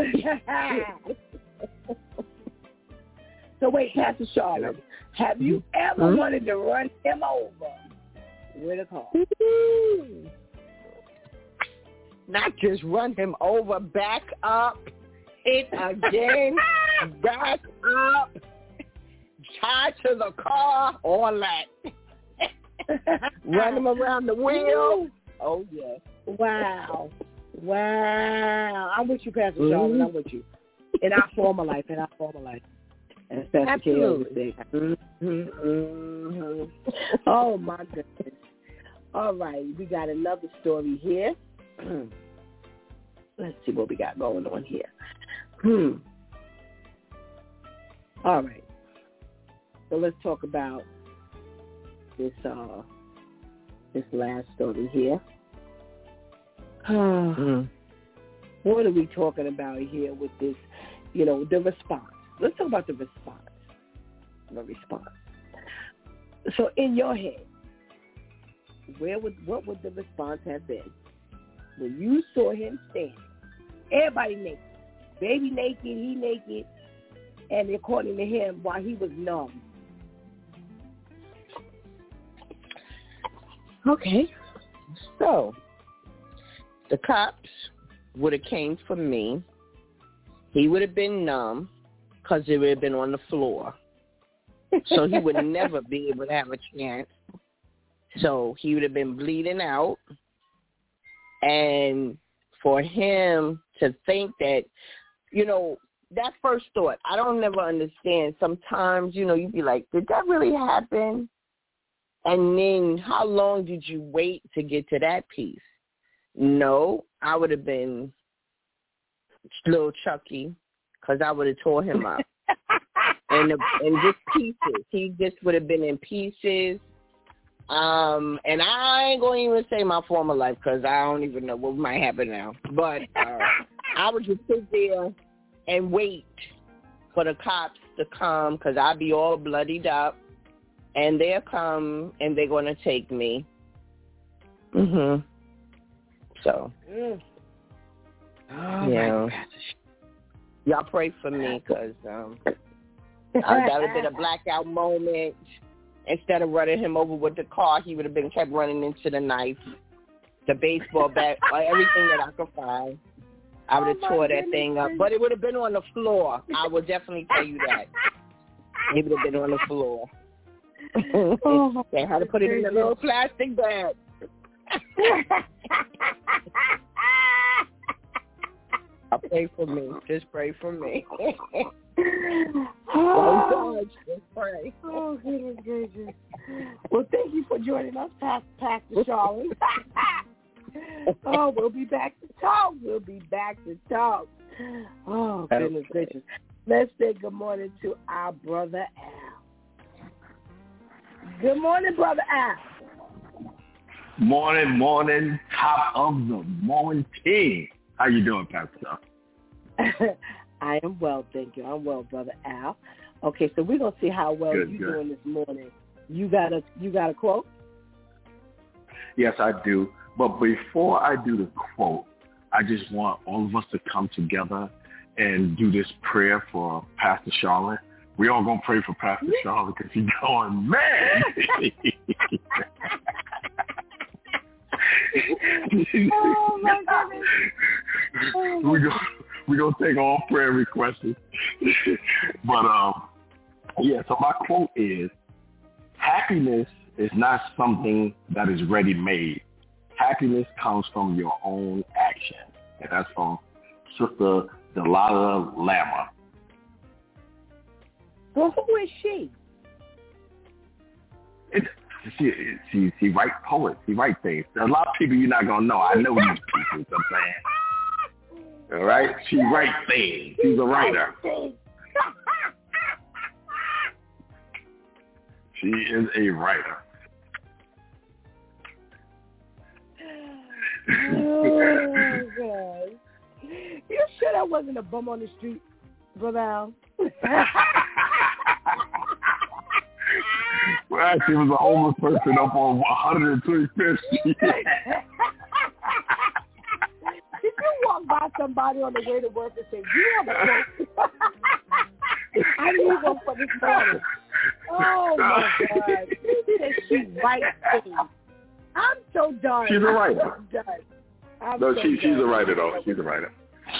So wait, Pastor Charlotte, have you ever wanted to run him over with a car? Not just run him over, back up, hit again, back up, tie to the car, all that. Run him around the wheel. Oh, yes. Wow. I'm with you, Pastor Charlotte. I'm with you. In our former life. As Pastor K always said. Oh, my goodness. All right. We got another story here. Let's see what we got going on here. All right. So let's talk about this last story here. What are we talking about here with this, the response? Let's talk about the response. So in your head, what would the response have been when you saw him standing? Everybody naked. Baby naked, he naked, and according to him, while he was numb. Okay. So, the cops would have came for me. He would have been numb because he would have been on the floor. So he would never be able to have a chance. So he would have been bleeding out. And for him to think that, that first thought, I don't never understand. Sometimes, you'd be like, did that really happen? And then how long did you wait to get to that piece? No, I would have been little Chucky because I would have tore him up. and just pieces. He just would have been in pieces. And I ain't going to even say my former life because I don't even know what might happen now. But I would just sit there and wait for the cops to come because I'd be all bloodied up. And they'll come and they're going to take me. So, y'all pray for me because that would have been a blackout moment. Instead of running him over with the car, he would have been kept running into the knife, the baseball bat, everything that I could find. I would have tore that thing up. But it would have been on the floor. I will definitely tell you that. It would have been on the floor. They had to put it in a little plastic bag. Pray for me. Just pray for me. Oh, God, just pray. Oh, goodness gracious. Well, thank you for joining us, Pastor Charlotte. Oh, we'll be back to talk. Oh, goodness gracious. Let's say good morning to our brother Al. Good morning, brother Al. Morning, top of the morning. How you doing, Pastor? I am well, thank you. I'm well, brother Al. Okay, so we're gonna see how well you're doing this morning. You got a quote? Yes, I do. But before I do the quote, I just want all of us to come together and do this prayer for Pastor Charlotte. We all gonna pray for Pastor Charlotte because he's going, man. Oh my goodness. We're going to take all prayer requests. But, so my quote is, happiness is not something that is ready-made. Happiness comes from your own action. And that's from Sister Delilah Lammer. Well, who is she? She writes poets. She writes things. There's a lot of people you're not going to know. I know these people, you know what I'm saying? All right? She writes things. She's a writer. She is a writer. Oh, God. You sure that wasn't a bum on the street, Brother Al? Well, actually, it was a homeless person up on 125th Street. Did you walk by somebody on the way to work and say, you have a quote? I need one for this morning. Oh, my God. You said she writes things. I'm so done. She's a writer. She's a writer, though. She's a writer.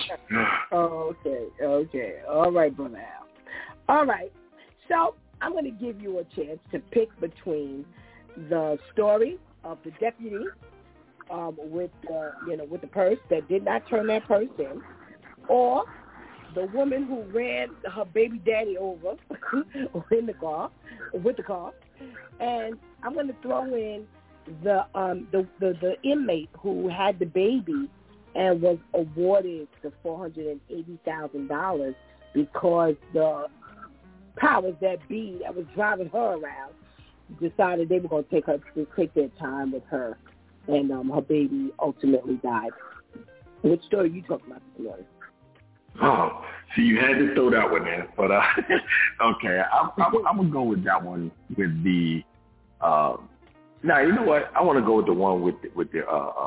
Okay. All right, Brother Al. All right. So I'm going to give you a chance to pick between the story of the deputy with the purse that did not turn that purse in, or the woman who ran her baby daddy over with the car, and I'm going to throw in the inmate who had the baby and was awarded the $480,000 because the powers that be that was driving her around decided they were going to take their time with her, and her baby ultimately died. Which story are you talking about this morning? Oh, see, you had to throw that one in, but okay, I'm gonna go with that one with the. Now you know what? I want to go with the one with the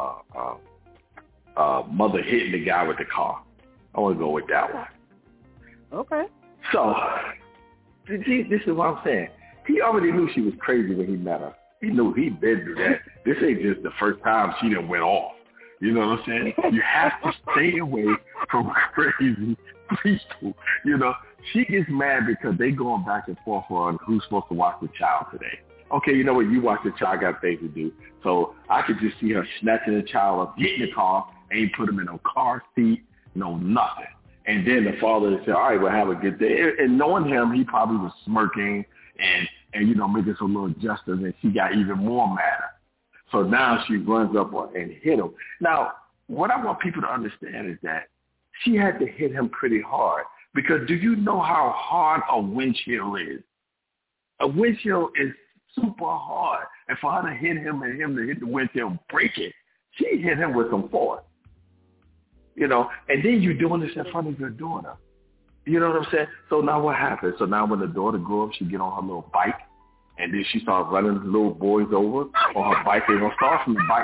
mother hitting the guy with the car. I want to go with that one. Okay. So, see, this is what I'm saying. He already knew she was crazy when he met her. He knew he'd been through that. This ain't just the first time she done went off. You know what I'm saying? You have to stay away from crazy people. You know, she gets mad because they going back and forth on who's supposed to watch the child today. Okay, you know what? You watch the child, got things to do. So I could just see her snatching the child up, getting the car, ain't put him in no car seat, no nothing. And then the father said, all right, well, have a good day. And knowing him, he probably was smirking and you know, making some little gestures, and she got even more mad. So now she runs up and hit him. Now, what I want people to understand is that she had to hit him pretty hard, because do you know how hard a windshield is? A windshield is super hard. And for her to hit him and him to hit the windshield, break it, she hit him with some force. You know, and then you're doing this in front of your daughter. You know what I'm saying? So now what happens? So now when the daughter grew up, she get on her little bike, and then she starts running the little boys over on her bike. They're going to start from the bike.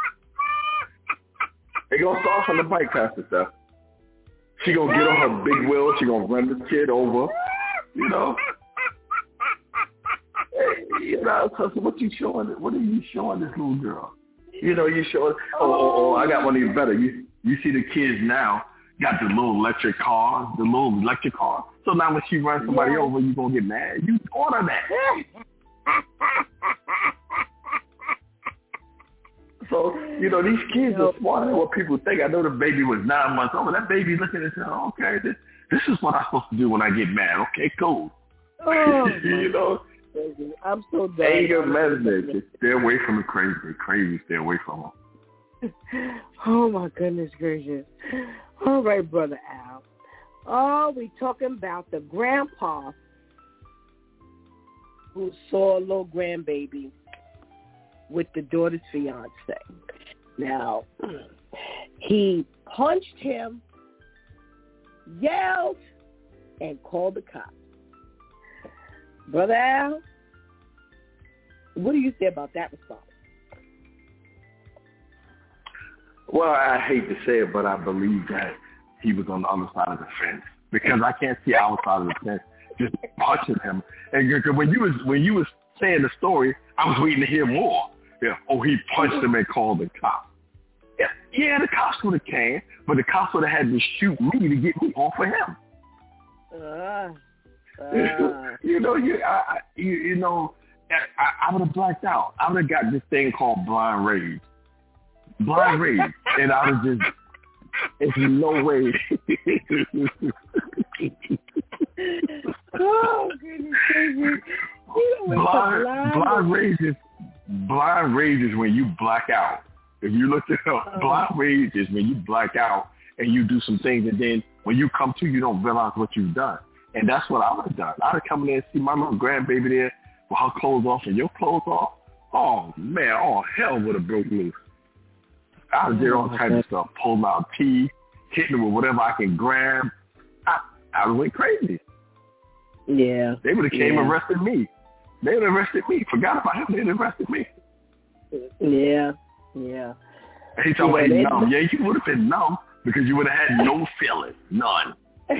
They're going to start from the bike, Pastor Steph. She going to get on her big wheel. She going to run the kid over, you know. Hey, you know, so what you showing? What are you showing this little girl? You know, you showing, I got one even better. You see the kids now got the little electric cars, So now when she runs somebody over, you going to get mad. You order that. So, you know, these kids are smarter than what people think. I know the baby was 9 months old. That baby looking and saying, okay, this is what I'm supposed to do when I get mad. Okay, cool. Oh, you know? I'm so done. Anger management. Stay away from the crazy. Crazy, stay away from them. Oh, my goodness gracious. All right, Brother Al. Oh, we talking about the grandpa who saw a little grandbaby with the daughter's fiance. Now, he punched him, yelled, and called the cops. Brother Al, what do you say about that response? Well, I hate to say it, but I believe that he was on the other side of the fence, because I can't see our side of the fence just punching him. And when you was saying the story, I was waiting to hear more. Yeah. Oh, he punched him and called the cops. Yeah, the cops would have came, but the cops would have had to shoot me to get me off of him. You know, I would have blacked out. I would have got this thing called blind rage, and I would just, there's no way. Oh, goodness gracious. Blind rage is when you black out. If you look it up, blind rage is when you black out and you do some things, and then when you come to, you don't realize what you've done. And that's what I would have done. I'd have come in there and see my little grandbaby there with her clothes off and your clothes off. Oh, man, all hell would have broke loose. I would have did all kinds of stuff, pulled out teeth, hitting her with whatever I can grab. I would have went crazy. Yeah. They would have came and arrested me. They would have arrested me. Forgot about him. They would have arrested me. Yeah. And he told me numb. Yeah, you would have been numb because you would have had no feeling. None.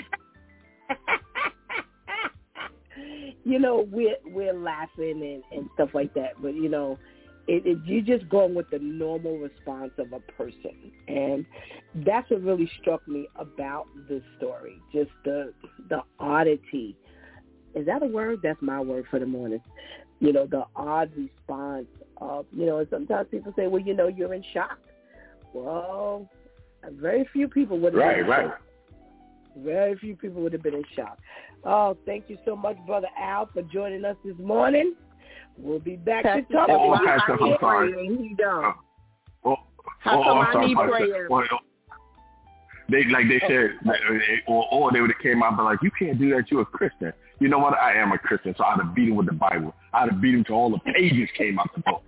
You know, we're laughing and stuff like that, but you know, you're just going with the normal response of a person, and that's what really struck me about this story. Just the oddity. Is that a word? That's my word for the morning. You know, the odd response of, you know, and sometimes people say, well, you know, you're in shock. Well, very few people would have been in shock. Very few people would have been in shock. Oh, thank you so much, Brother Al, for joining us this morning. We'll be back to talk about I'm sorry. He don't. How come I need prayer? They said, or they would have came out and be like, you can't do that. You're a Christian. You know what? I am a Christian, so I'd have beat him with the Bible. I'd have beat him till all the pages came out the book.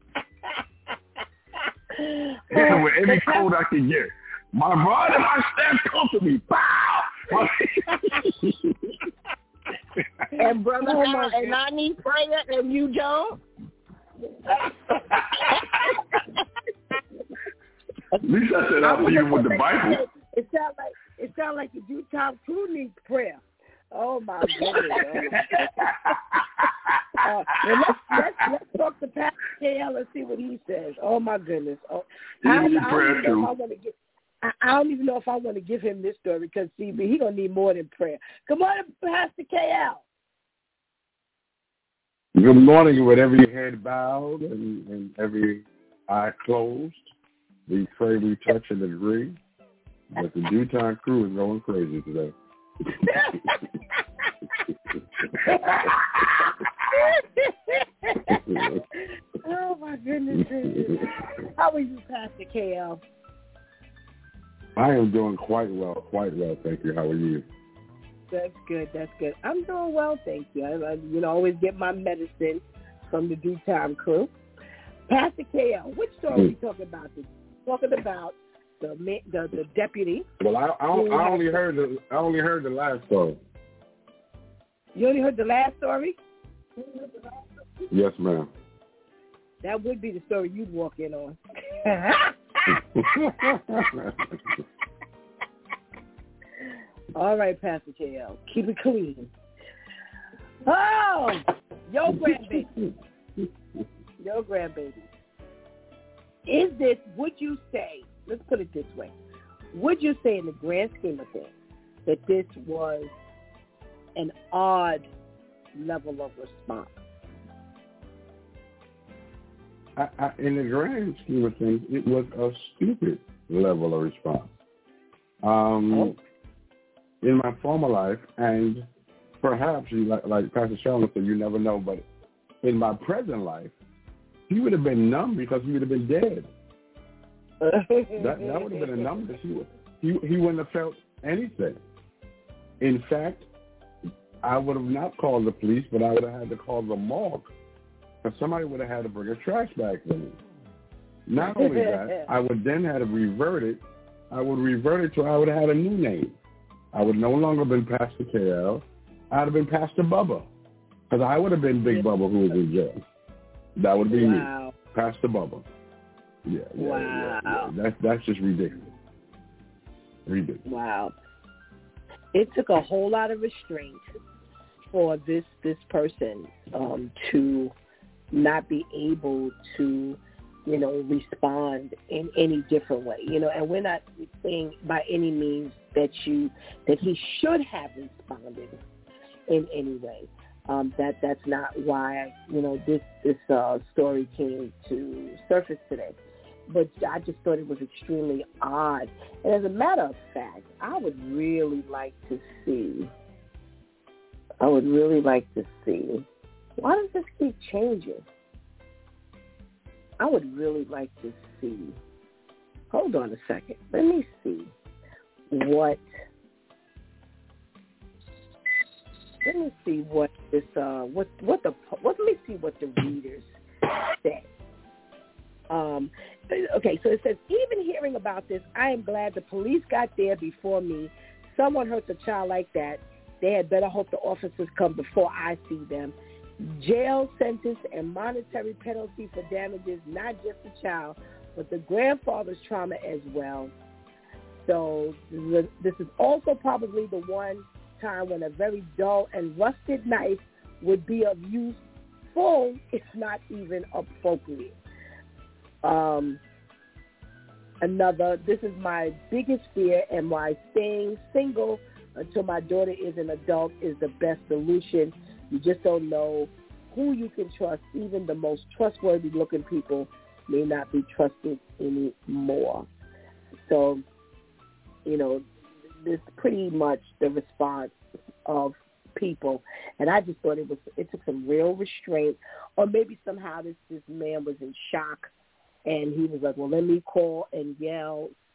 With every code I could get. My rod and my staff come to me. Pow! And brother, and I need prayer, and you don't. At least I said I'll beat him with the Bible. It sounds like the DuTime crew needs prayer. Oh my goodness! Let's talk to Pastor KL and see what he says. Oh my goodness! Oh, I don't even know if I want to give him this story because see, he gonna need more than prayer. Good morning, Pastor KL. Good morning. With every head bowed and every eye closed, we pray, we touch, and agree that the DuTime crew is going crazy today. Oh my goodness! How are you, Pastor KL? I am doing quite well, thank you. How are you? That's good. I'm doing well, thank you. I always get my medicine from the DuTime crew. Pastor KL, which story are we talking about? Talking about the deputy. Well, I only heard the last story. You only heard the last story? Yes, ma'am. That would be the story you'd walk in on. All right, Pastor KL, keep it clean. Oh, your grandbaby. Would you say, let's put it this way, would you say in the grand scheme of things that this was an odd level of response? In the grand scheme of things, it was a stupid level of response. In my former life, and perhaps, like Pastor Sheldon said, you never know, but in my present life, he would have been numb because he would have been dead. That would have been a numbness. He wouldn't have felt anything. In fact, I would have not called the police, but I would have had to call the morgue. Because somebody would have had to bring a trash bag for me. Not only that, I would then have revert it. I would revert it to I would have had a new name. I would no longer been Pastor KL. I would have been Pastor Bubba. Because I would have been Big Bubba who was in jail. That would be me, Pastor Bubba. Yeah. That's just ridiculous. Wow. It took a whole lot of restraint for this person to not be able to, respond in any different way. And we're not saying by any means that he should have responded in any way. That's not why this story came to surface today. But I just thought it was extremely odd. And as a matter of fact, I would really like to see. Why does this keep changing? I would really like to see. Hold on a second. Let me see what this let me see what the readers say. Okay, so it says, even hearing about this, I am glad the police got there before me. Someone hurts a child like that, they had better hope the officers come before I see them. Jail sentence and monetary penalty for damages, not just the child, but the grandfather's trauma as well. So this is also probably the one time when a very dull and rusted knife would be of use, full, if not even appropriate. This is my biggest fear, and why staying single until my daughter is an adult is the best solution. You just don't know who you can trust. Even the most trustworthy looking people may not be trusted anymore. So, this is pretty much the response of people. And I just thought it took some real restraint, or maybe somehow this man was in shock. And he was like, well, let me call and yell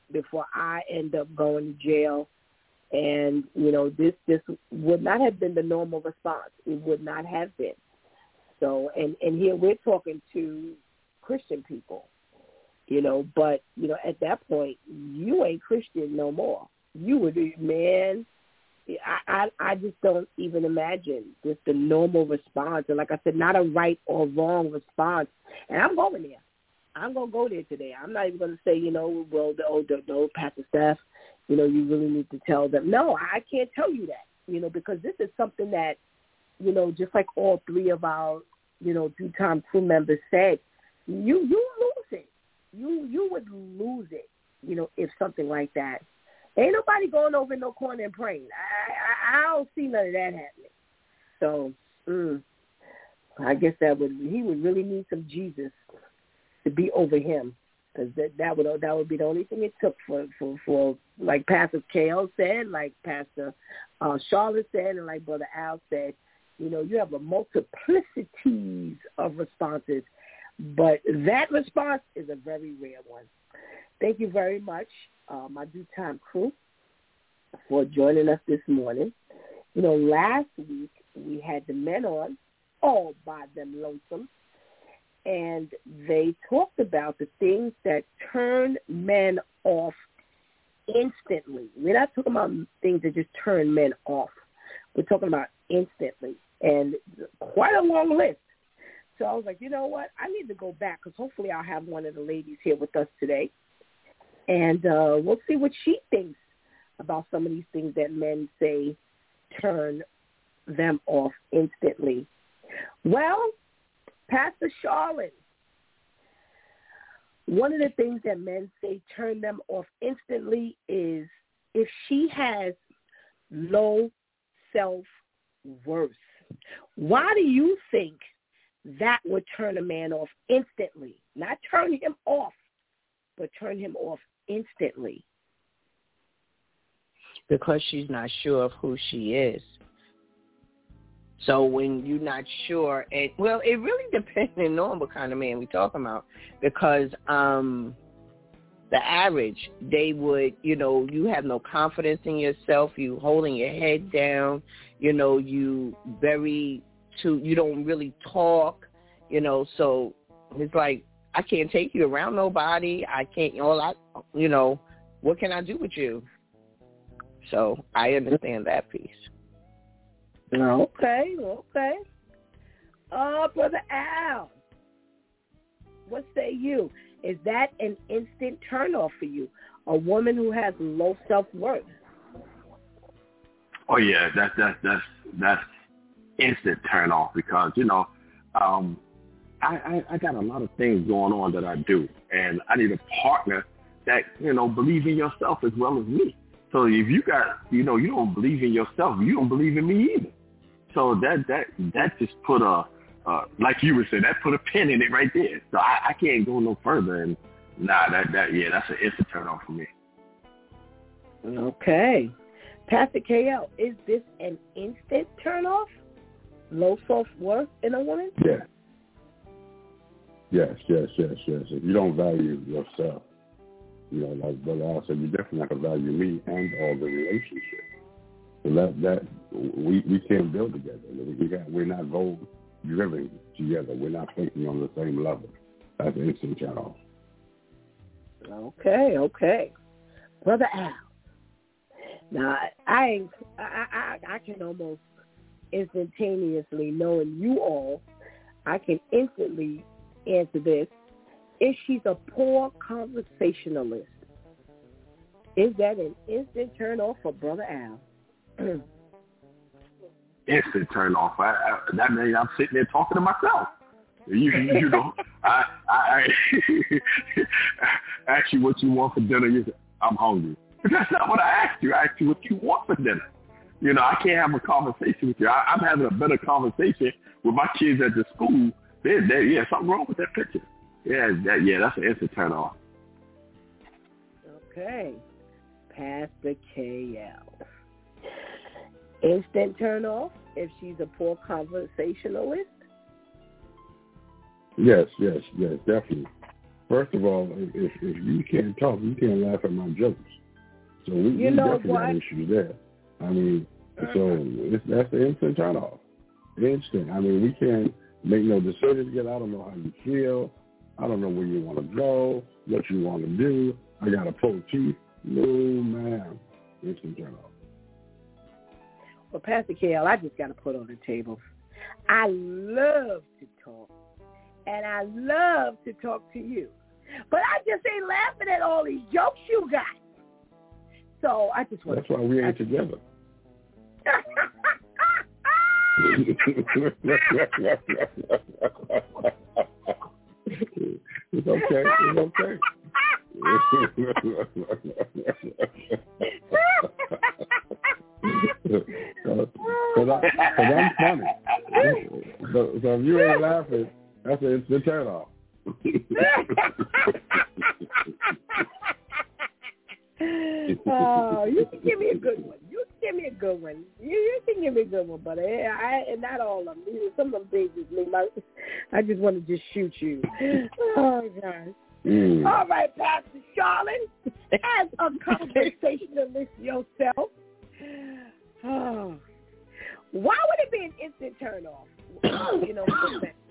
before I end up going to jail. And, this would not have been the normal response. It would not have been. So, and here we're talking to Christian people, but, at that point, you ain't Christian no more. You would be, man, I just don't even imagine just the normal response. And like I said, not a right or wrong response. And I'm going there. I'm going to go there today. I'm not even going to say, no, Pastor Steph, you really need to tell them. No, I can't tell you that, because this is something that, just like all three of our, two-time crew members said, you lose it. You would lose it, if something like that. Ain't nobody going over in no corner and praying. I don't see none of that happening. So, I guess he would really need some Jesus to be over him, because that would be the only thing it took for like Pastor K.O. said, like Pastor Charlotte said, and like Brother Al said, you have a multiplicities of responses, but that response is a very rare one. Thank you very much, my Due Time crew, for joining us this morning. Last week we had the men on, all by them lonesome, and they talked about the things that turn men off instantly. We're not talking about things that just turn men off. We're talking about instantly, and quite a long list. So I was like, you know what? I need to go back, because hopefully I'll have one of the ladies here with us today, and we'll see what she thinks about some of these things that men say turn them off instantly. Well, Pastor Charlotte, one of the things that men say turn them off instantly is if she has low self-worth. Why do you think that would turn a man off instantly? Not turn him off, but turn him off instantly. Because she's not sure of who she is. So when you're not sure, it really depends on what kind of man we're talking about. Because the average, they would, you have no confidence in yourself. You holding your head down. You don't really talk. So it's like, I can't take you around nobody. I can't. What can I do with you? So I understand that piece. Okay. Brother Al, what say you? Is that an instant turnoff for you? A woman who has low self-worth? Oh yeah, that's instant turnoff, because I got a lot of things going on that I do, and I need a partner that believe in yourself as well as me. So if you got you don't believe in yourself, you don't believe in me either. So that just put like you would say, that put a pin in it right there. So I can't go no further. And that's an instant turn off for me. Okay. Pastor KL, is this an instant turn off? Low self-worth in a woman? Yeah. Yes. If you don't value yourself, like Brother Al said, you definitely have to value me and all the relationships. So that we can't build together. We're not goal driven together. We're not thinking on the same level. That's an instant turn off. Okay. Brother Al. Now I can almost instantaneously, knowing you all, I can instantly answer this. If she's a poor conversationalist, is that an instant turn off for Brother Al? Instant turn off. That means I'm sitting there talking to myself. I ask you what you want for dinner. You say, I'm hungry. But that's not what I asked you. I asked you what you want for dinner. I can't have a conversation with you. I'm having a better conversation with my kids at the school. Something wrong with that picture. That's an instant turn off. Okay. Pastor KL. Instant turn off if she's a poor conversationalist? Yes, definitely. First of all, if you can't talk, you can't laugh at my jokes. So we definitely got issues there. I mean, so that's the instant turn off. Instant. I mean, we can't make no decisions yet. I don't know how you feel. I don't know where you want to go, what you want to do. I got to pull teeth. No, ma'am. Instant turn off. Well, Pastor KL, I just got to put on the table. I love to talk, and I love to talk to you. But I just ain't laughing at all these jokes you got. So I just want That's why we ain't together. It's okay. It's okay. Because I'm funny. So if you ain't laughing, that's an instant turn off. Oh, you can give me a good one. You can give me a good one. You can give me a good one, but and not all of them. Some of them things is me. I just want to just shoot you. Oh, gosh. All right, Pastor Charlotte, as a conversationalist yourself, why would it be an instant turn off? You know what I'm saying?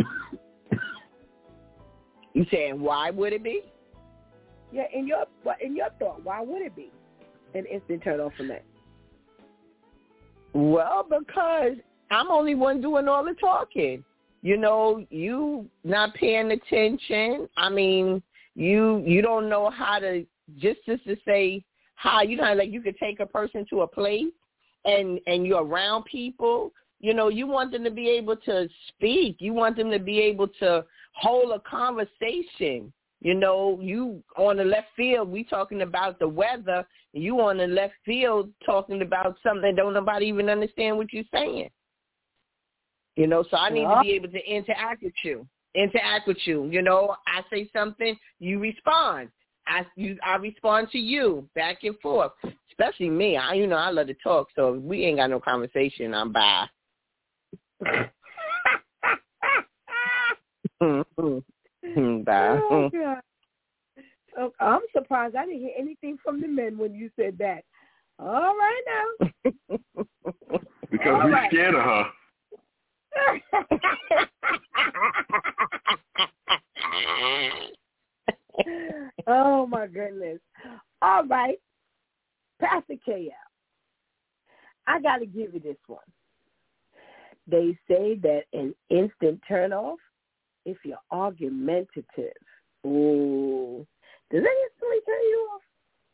You saying why would it be? Yeah, in your thought, why would it be an instant turn off from that? Well, because I'm only one doing all the talking. You know, you not paying attention. I mean, you don't know how to just to say how, you know, like you could take a person to a place and you're around people. You know, you want them to be able to speak. You want them to be able to hold a conversation. You know, you on the left field, we talking about the weather. You on the left field talking about something that don't nobody even understand what you're saying. You know, so I need to be able to interact with you. You know, I say something, you respond. I respond to you, back and forth. Especially me. I love to talk, so if we ain't got no conversation, I'm bye. Bye. Oh, God. Oh, I'm surprised I didn't hear anything from the men when you said that. All right now. Because we're scared of her. Oh, my goodness. All right. Pastor KL, I got to give you this one. They say that an instant turnoff if you're argumentative. Ooh. Does that instantly turn you off?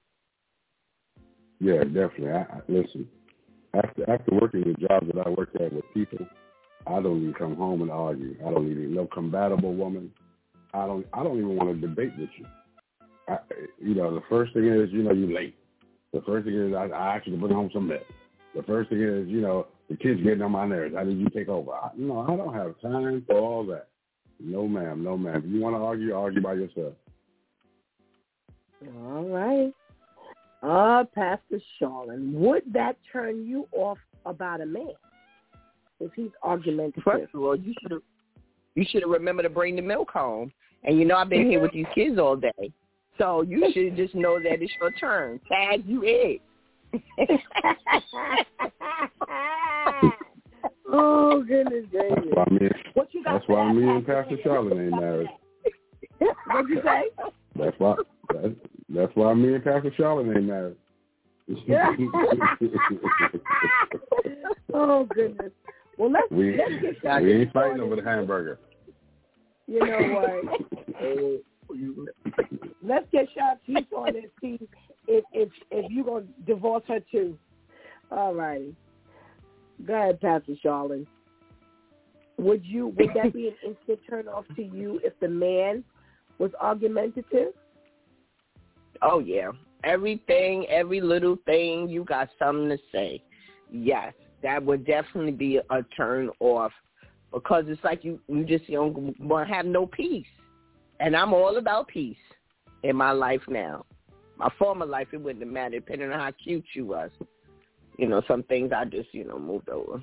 Yeah, definitely. Listen, after working the jobs that I work at with people, I don't even come home and argue. I don't need no compatible woman. I don't even want to debate with you. The first thing is, you late. The first thing is I ask you to bring home some milk. The first thing is, the kids getting on my nerves. How did you take over? I don't have time for all that. No, ma'am. No, ma'am. If you want to argue by yourself. All right. Pastor Charlene, would that turn you off about a man if he's argumentative? First of all, you should have remembered to bring the milk home. And I've been here with these kids all day. So you should just know that it's your turn. Tag, you egg. Oh, goodness gracious. That's why me and Pastor Charlotte ain't married. What'd you say? That's why me and Pastor Charlotte ain't married. Oh, goodness. Well, let's get shot. We ain't fighting over the hamburger. You know what? Let's get shot teeth on and see if you're going to divorce her too. All righty. Go ahead, Pastor Charlene. Would that be an instant turn off to you if the man was argumentative? Oh, yeah. Everything, every little thing, you got something to say. Yes, that would definitely be a turn off because it's like you just don't want to have no peace. And I'm all about peace in my life now. My former life, it wouldn't have mattered depending on how cute you was. Some things I just, moved over.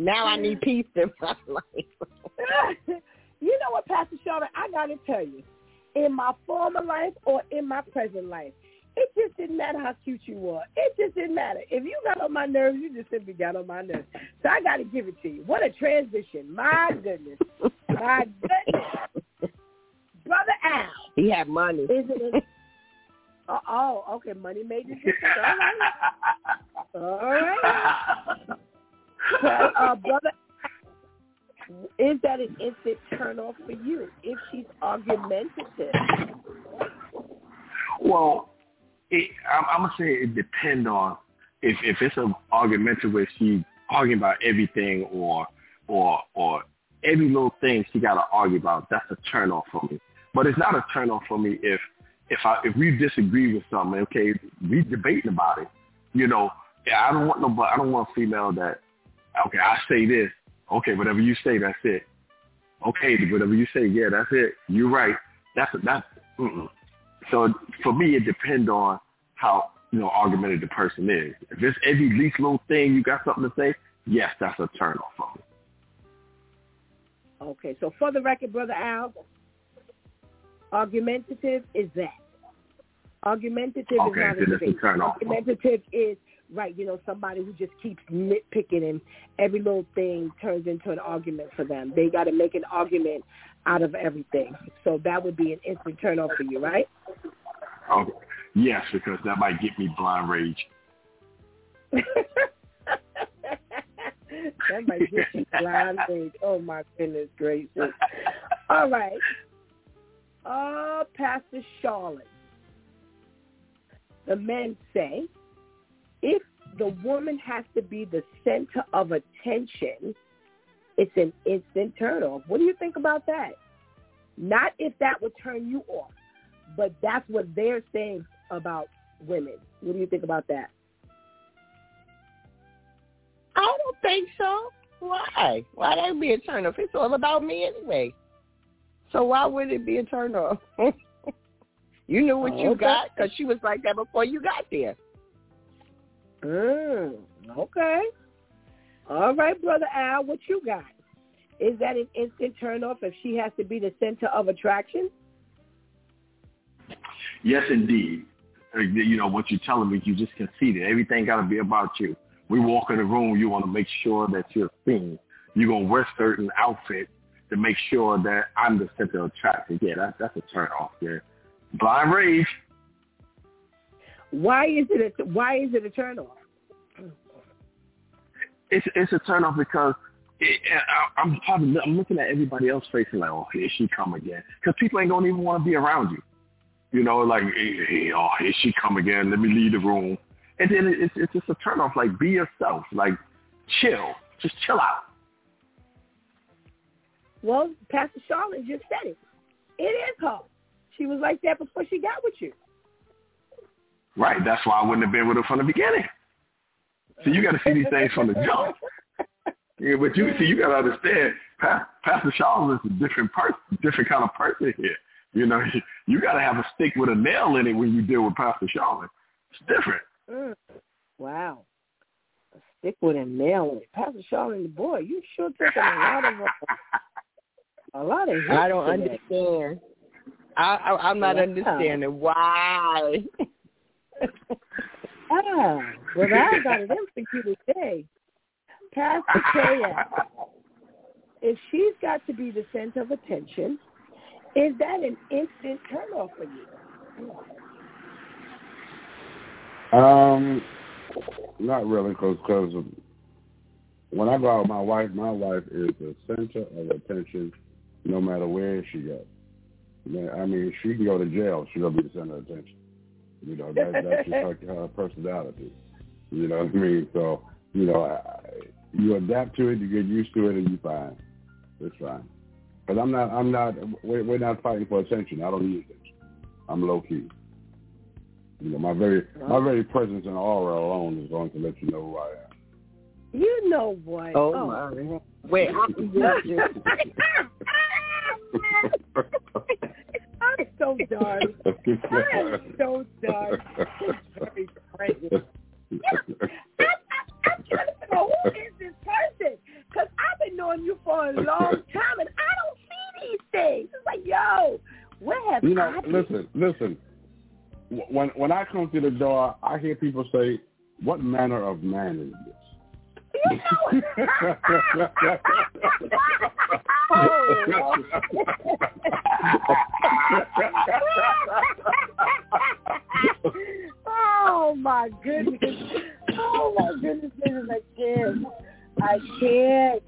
Now I need peace in my life. You know what, Pastor Charlotte, I got to tell you, in my former life or in my present life, it just didn't matter how cute you were. It just didn't matter. If you got on my nerves, you just simply got on my nerves. So I got to give it to you. What a transition. My goodness. My goodness. Brother Al. He had money. Is it okay. Money made the difference. All right. Brother, is that an instant turn-off for you if she's argumentative? Well, I'm going to say it depends on if it's an argumentative where she's arguing about everything or every little thing she got to argue about. That's a turn-off for me. But it's not a turn-off for me if we disagree with something. Okay, we debating about it. You know, I don't want a female that, okay, I say this. Okay, whatever you say, that's it. Okay, whatever you say, yeah, that's it. You're right. That's. So for me, it depends on how argumentative the person is. If it's every least little thing you got something to say, yes, that's a turn off for me. Okay, so for the record, Brother Al, argumentative is that. Argumentative is not a debate. Argumentative is, right, somebody who just keeps nitpicking and every little thing turns into an argument for them. They got to make an argument out of everything. So that would be an instant turn off for you, right? Okay. Yes, because that might get me blind rage. That might get you blind rage. Oh, my goodness gracious. All right. Pastor Charlotte. The men say, if the woman has to be the center of attention, it's an instant turn-off. What do you think about that? Not if that would turn you off, but that's what they're saying about women. What do you think about that? I don't think so. Why? Why that be a turn-off? It's all about me anyway. So why would it be a turn-off? You knew what you got because she was like that before you got there. Okay. All right, Brother Al, what you got? Is that an instant turn-off if she has to be the center of attraction? Yes, indeed. What you're telling me, you just conceded. Everything got to be about you. We walk in the room, you want to make sure that you're seen. You're going to wear certain outfits to make sure that I'm the center of attraction. Yeah, that's a turn-off, yeah. Blind rage. Why is it a turnoff? It's a turnoff because I'm looking at everybody else facing like, oh, here she come again. Because people ain't gonna even want to be around you. Like, hey, oh, here she come again. Let me leave the room. And then it's just a turnoff. Like, be yourself. Like, chill. Just chill out. Well, Pastor Charlotte just said it. It is her. She was like that before she got with you. Right. That's why I wouldn't have been with her from the beginning. So you got to see these things from the jump. Yeah, but you got to understand, Pastor Charlotte is a different kind of person here. You got to have a stick with a nail in it when you deal with Pastor Charlotte. It's different. Wow. A stick with a nail in it. Pastor Charlotte, boy, you sure taking a lot of hits. I don't understand. I'm not understanding why. Well, I got it in for you to say. Pastor Kaya, if she's got to be the center of attention, is that an instant turnoff for you? Not really, because when I go out with my wife is the center of attention no matter where she goes. I mean, she can go to jail. She's going to be the center of attention. That's just her personality. You know what I mean? So, you adapt to it, you get used to it, and you're fine. It's fine. Because we're not fighting for attention. I don't need attention. I'm low key. My very presence and aura alone is going to let you know who I am. You know what? Oh my. Wait, I'm so dark. I'm so dark. Very present. I'm trying to figure out who is this person? Because Listen. When I come through the door, I hear people say, "What manner of man is this?" Oh my goodness! Oh my goodness! I can't.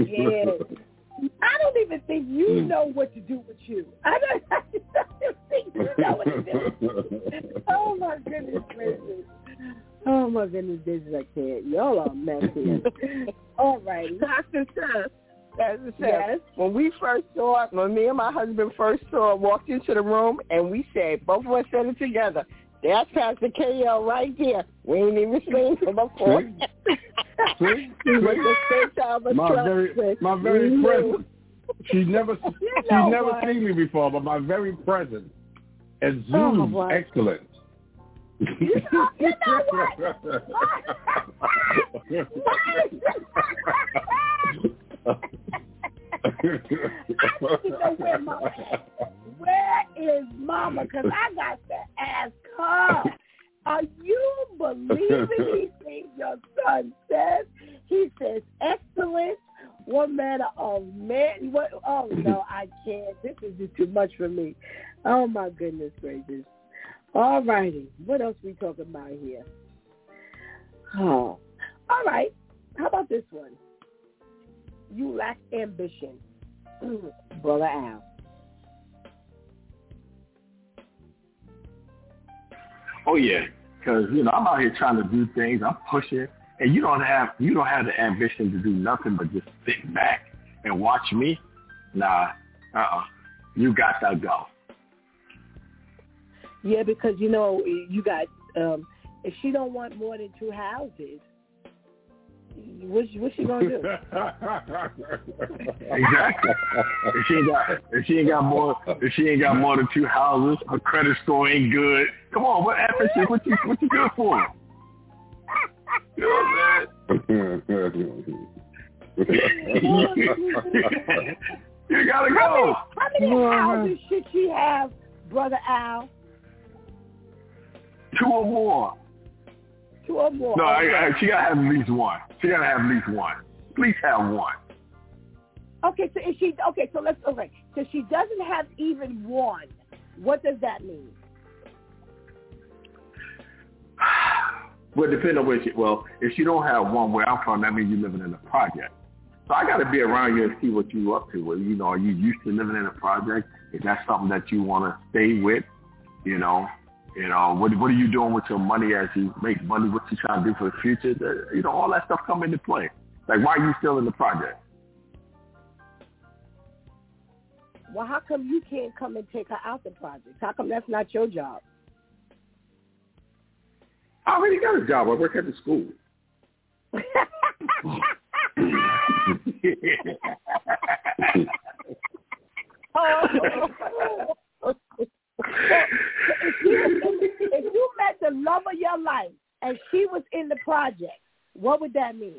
I don't even think you know what to do with you. I don't think you know what to do. Oh my goodness gracious. Oh my goodness gracious, I can't. Y'all are messy. All right. Pastor Steph. Yes. When me and my husband first walked into the room, and we said, both of us said it together, that's Pastor KL right there. We ain't even seen him before. See? My very presence. She's never seen me before, but my very presence exudes excellence. You know what? Where is Mama? Because I got to ask her. Are you believing these things your son says? He says excellence. What manner of man? What? Oh no, I can't. This is just too much for me. Oh my goodness gracious. All righty. What else we talking about here? Oh, all right. How about this one? You lack ambition, Brother Al. Oh yeah, because I'm out here trying to do things. I'm pushing, and you don't have the ambition to do nothing but just sit back and watch me. Nah, you got to go. Yeah, because you got if she don't want more than 2 houses, what's she gonna do? Exactly. If she ain't got more than 2 houses, her credit score ain't good. Come on, what ambition? What you good for? You know what I'm saying? You gotta go. How many houses should she have, Brother Al? 2 or more. 2 or more. No, she gotta have at least one. At least have one. Okay, so so she doesn't have even one. What does that mean? Well, depending on if you don't have one where I'm from, that means you're living in a project. So I got to be around you and see what you're up to. Well, are you used to living in a project? Is that something that you want to stay with? What are you doing with your money as you make money? What you trying to do for the future? All that stuff come into play. Like, why are you still in the project? Well, how come you can't come and take her out the project? How come that's not your job? I already got a job. I work at the school. If you met the love of your life and she was in the project, what would that mean?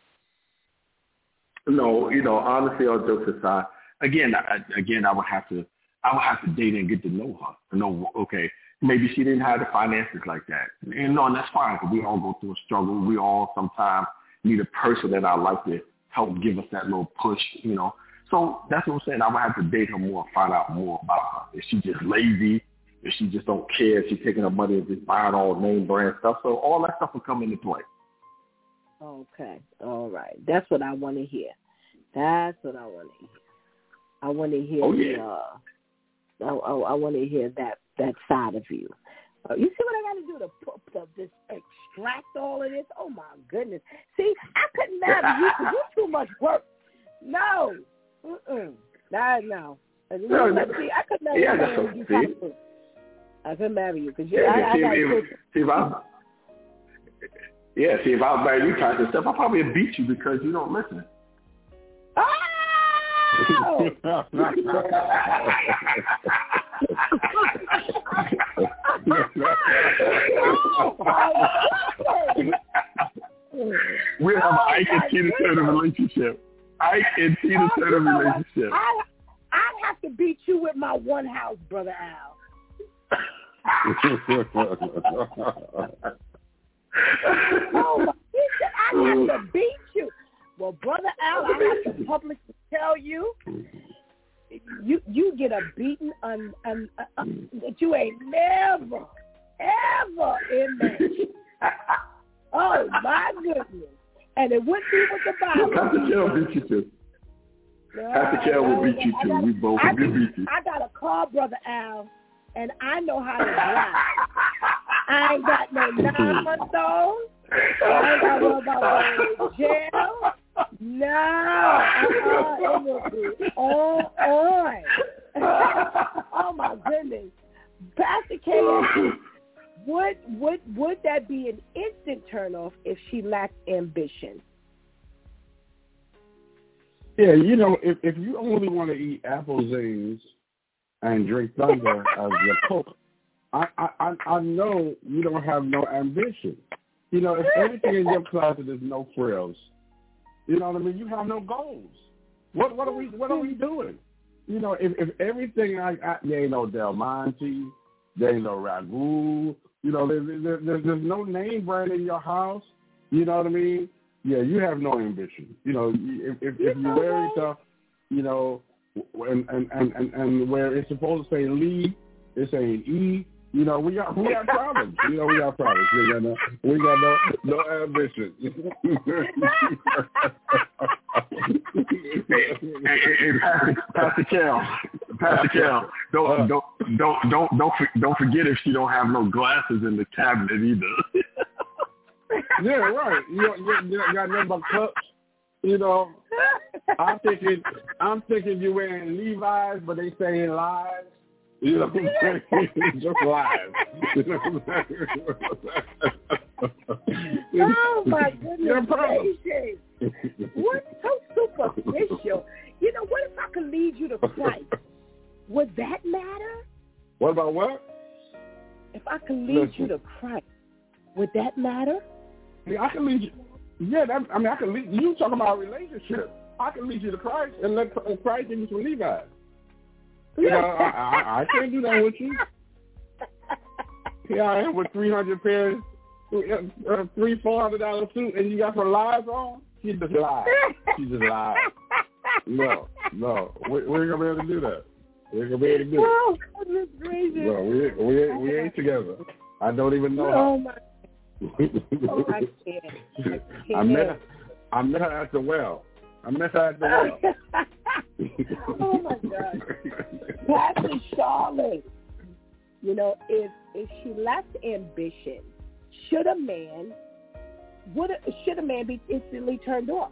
No, honestly, all jokes aside, again, I would have to date and get to know her. Okay, maybe she didn't have the finances like that. And that's fine, because we all go through a struggle. We all sometimes need a person in our life to help give us that little push, So that's what I'm saying. I would have to date her more, find out more about her. If she's just lazy, if she just don't care, if she's taking her money and just buying all name brand stuff. So all that stuff will come into play. Okay. All right. That's what I want to hear. I want to hear. Oh, yeah. I want to hear that side of you. You see what I got to do to this extract all of this? Oh, my goodness. See, I couldn't marry you because you're too much work. No. No. See, I couldn't marry you. I couldn't marry you because if I was married you type of stuff, I probably would beat you because you don't listen. Oh! We'll have an Ike and Tina Turner relationship. Ike and Tina Turner relationship. I'd have to beat you with my one house, Brother Al. Oh, he said, I have to beat you. Well, Brother Al, I have to publicly tell you, you get a beating that you ain't never, ever in match. Oh, my goodness. And it wouldn't be with the Bible. Pastor Kel beat you too. Pastor Kel will beat you too. We both will beat you. I got to call Brother Al, and I know how to drive. I ain't got no 9-month-old. I ain't got to worry about going to jail. No. It will be all on. Oh, my goodness. Pastor K, would that be an instant turnoff if she lacked ambition? Yeah, you know, if you only want to eat apple zings and drink thunder as your Coke, I know you don't have no ambition. You know, if everything in your closet is no frills, you know what I mean? You have no goals. What are we doing? You know, if everything there ain't no Del Monte, there ain't no Ragu. You know, there's no name brand in your house. You know what I mean? Yeah, you have no ambition. You know, if you wear stuff, you know, and where it's supposed to say Lee, it's saying E. You know, we got problems. You know, we got problems. We got no ambition. Hey, Pastor Kel, don't forget if she don't have no glasses in the cabinet either. Yeah, right. You got nothing but cups. You know, I'm thinking you're wearing Levi's, but they saying lies. You know what I'm saying? Just lies. Oh, my goodness gracious. What's so superficial? You know, what if I could lead you to Christ? Would that matter? What about what? If I could lead you to Christ, would that matter? Yeah, I can lead you. Yeah, I can lead you. Talking about a relationship. I can lead you to Christ and let Christ give you some Levi's. You know, I can't do that with you. Here I am with 300 pairs, $300-$400 suit, and you got some lies on. She just lied. No, we ain't gonna be able to do that. We ain't gonna be able to do it. Oh, goodness gracious. No, we ain't together. I don't even know. Oh my. Oh, I can't. I met her at the well. Oh my God. Pastor Charlotte, you know, if she lacks ambition, should a man be instantly turned off?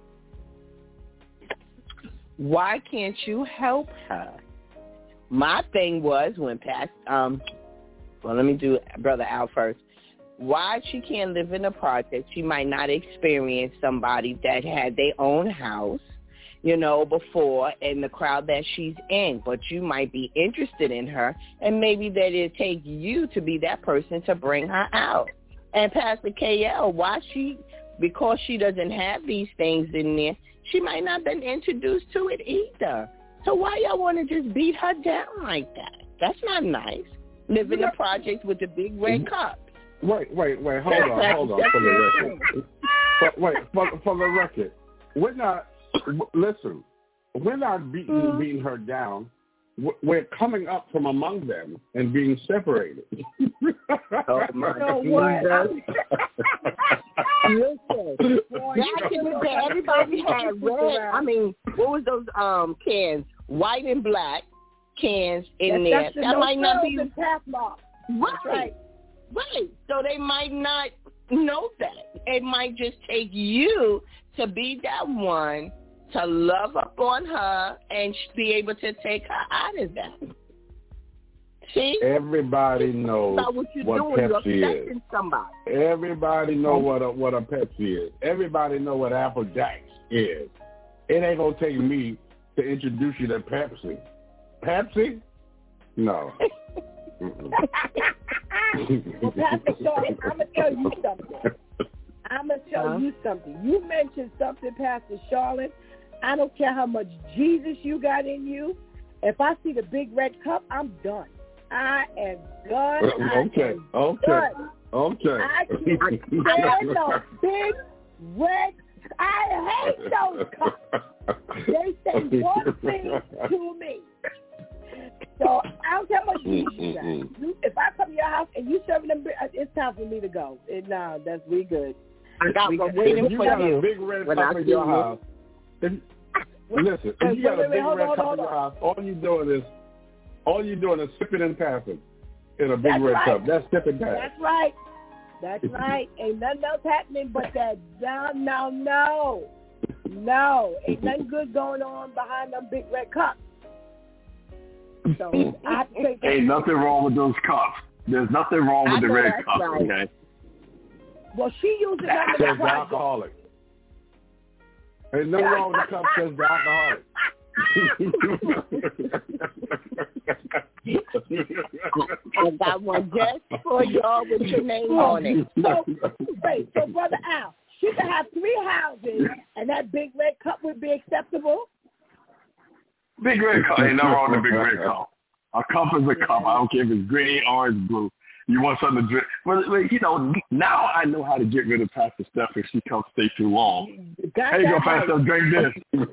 Why can't you help her? My thing was when let me do Brother Al first. Why she can't live in a project? She might not experience somebody that had their own house, you know, before in the crowd that she's in. But you might be interested in her, and maybe that it'd take you to be that person to bring her out. And Pastor KL, because she doesn't have these things in there, she might not have been introduced to it either. So why y'all want to just beat her down like that? That's not nice. Live in a project with the big red cup. Wait. Hold on. For the record. For the record, we're not beating her down. We're coming up from among them and being separated. Oh my God! Back in the day, everybody had red. I mean, what was those cans? White and black cans in there. That might not be right. Right. So they might not know that. It might just take you to be that one to love up on her and be able to take her out of that. See? Everybody knows what Pepsi is. Everybody knows what a Pepsi is. Everybody knows what Apple Jacks is. It ain't going to take me to introduce you to Pepsi. Pepsi? No. Well, Pastor Charlotte, I'm going to tell you something. You mentioned something, Pastor Charlotte. I don't care how much Jesus you got in you. If I see the big red cup, I'm done. I am good. Okay. I can't stand those big red. I hate those cups. They say one thing to me. So I don't care how much you got. If I come to your house and you serving them, it's time for me to go. No, that's really good. I got one waiting for you. A big red cup in your house. Listen, if you got a big red cup in your house, all you doing is sipping and passing in a big red cup. That's sipping and passing. That's right. That's right. Ain't nothing else happening but that. No. Ain't nothing good going on behind them big red cups. So I think ain't nothing wrong with those cups. There's nothing wrong with the red cups, right. Okay? Well, she uses them as the alcoholic. There's nothing wrong with the cup, says the alcoholic. I got one just for y'all with your name on it. So Brother Al, she could have 3 houses, and that big red cup would be acceptable? Big red cup. Ain't nothing wrong with a big red cup. A cup is a cup. I don't care if it's green, orange, blue. You want something to drink. But, now I know how to get rid of Pastor Steph if she comes stay too long. Hey, go, Pastor, drink this.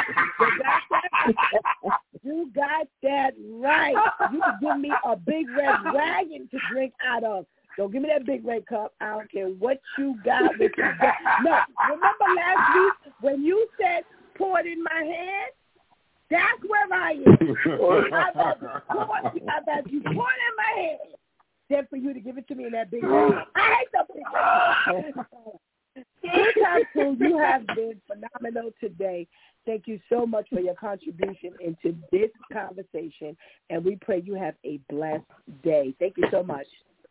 You got that right. You can give me a big red wagon to drink out of. Don't give me that big red cup. I don't care what you got. No, remember last week when you said, pour it in my hand? That's where I am. I've had you pour it in my hand. Then for you to give it to me in that big red cup. I hate the big red cup. Good time, Pooh. You have been phenomenal today. Thank you so much for your contribution into this conversation, and we pray you have a blessed day. Thank you so much.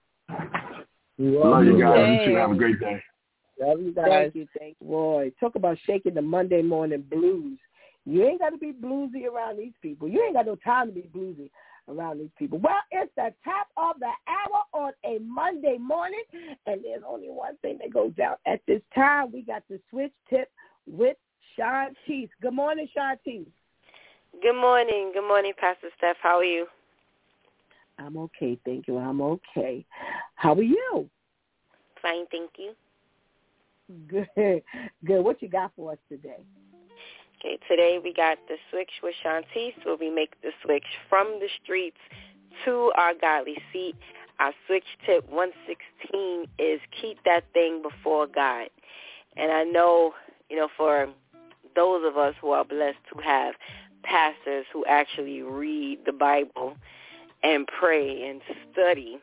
Love you guys. You too. Have a great day. Love you guys. Thank you. Boy, talk about shaking the Monday morning blues. You ain't got to be bluesy around these people. You ain't got no time to be bluesy around these people. Well, it's the top of the hour on a Monday morning, and there's only one thing that goes out at this time. We got the switch tip with Shantice. Good morning, Shantice. Good morning. Good morning, Pastor Steph. How are you? I'm okay, thank you. I'm okay. How are you? Fine, thank you. Good. What you got for us today? Okay, today we got the switch with Shantice, where we make the switch from the streets to our godly seat. Our switch tip 116 is keep that thing before God. And I know, for those of us who are blessed to have pastors who actually read the Bible and pray and study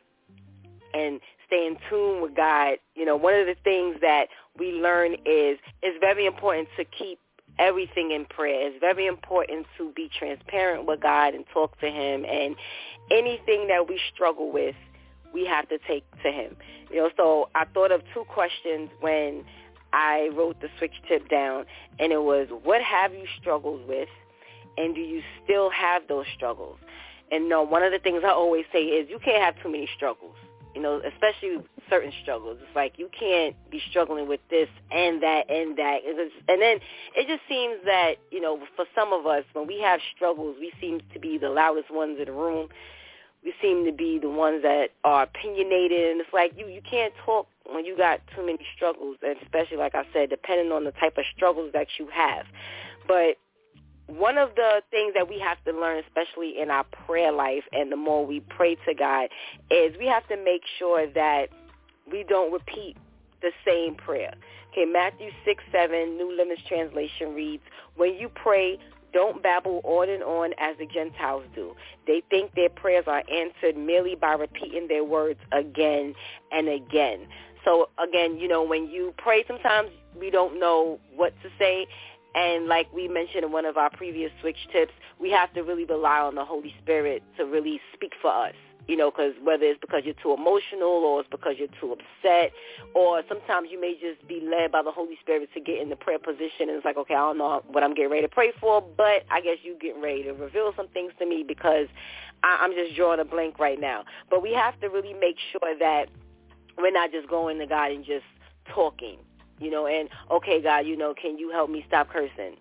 and stay in tune with God, one of the things that we learn is it's very important to keep everything in prayer. It's very important to be transparent with God and talk to him, and anything that we struggle with, we have to take to him. So I thought of 2 questions when I wrote the switch tip down, and it was, what have you struggled with, and do you still have those struggles? And one of the things I always say is you can't have too many struggles, especially certain struggles. It's like you can't be struggling with this and that and that. And then it just seems that, for some of us, when we have struggles, we seem to be the loudest ones in the room. We seem to be the ones that are opinionated, and it's like you can't talk when you got too many struggles, and especially, like I said, depending on the type of struggles that you have. But one of the things that we have to learn, especially in our prayer life, and the more we pray to God, is we have to make sure that we don't repeat the same prayer. Okay, Matthew 6:7, New Living Translation reads, when you pray, don't babble on and on as the Gentiles do. They think their prayers are answered merely by repeating their words again and again. So, again, when you pray, sometimes we don't know what to say. And like we mentioned in one of our previous switch tips, we have to really rely on the Holy Spirit to really speak for us, because whether it's because you're too emotional or it's because you're too upset, or sometimes you may just be led by the Holy Spirit to get in the prayer position, and it's like, okay, I don't know what I'm getting ready to pray for, but I guess you getting ready to reveal some things to me because I'm just drawing a blank right now. But we have to really make sure that we're not just going to God and just talking. And, okay, God, can you help me stop cursing?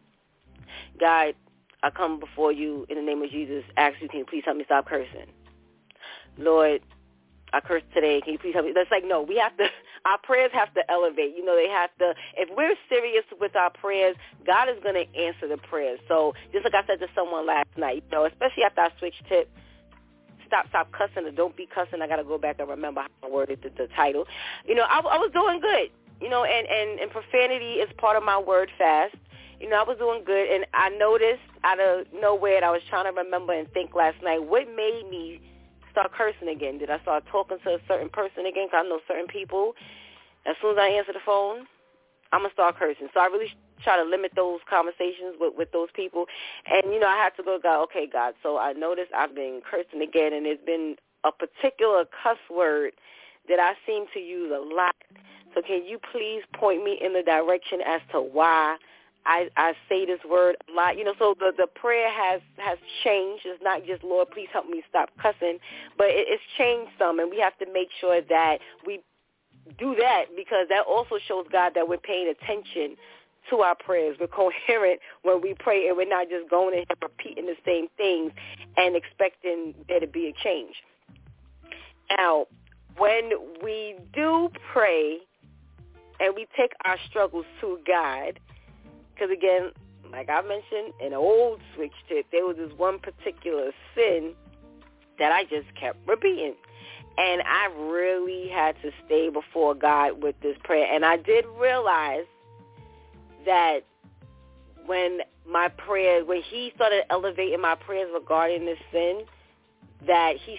God, I come before you in the name of Jesus, ask you, can you please help me stop cursing? Lord, I cursed today. Can you please help me? That's like, no, we have to, our prayers have to elevate. You know, they have to, if we're serious with our prayers, God is going to answer the prayers. So just like I said to someone last night, you know, especially after I switched tip, stop cussing or don't be cussing. I got to go back and remember how I worded the title. You know, I was doing good, you know, and profanity is part of my word fast. You know, I was doing good, and I noticed out of nowhere, and I was trying to remember and think last night, what made me start cursing again? Did I start talking to a certain person again? Because I know certain people, as soon as I answer the phone, I'm going to start cursing. So I really try to limit those conversations with those people. And, you know, I had to go, God, okay, God. So I noticed I've been cursing again, and there's been a particular cuss word that I seem to use a lot. So can you please point me in the direction as to why I say this word a lot? You know, so the prayer has changed. It's not just, Lord, please help me stop cussing, but it's changed some, and we have to make sure that we do that, because that also shows God that we're paying attention to our prayers. We're coherent when we pray, and we're not just going and repeating the same things and expecting there to be a change. Now, when we do pray and we take our struggles to God, because again, like I mentioned in an old switch tip, there was this one particular sin that I just kept repeating. And I really had to stay before God with this prayer. And I did realize that when he started elevating my prayers regarding this sin, that he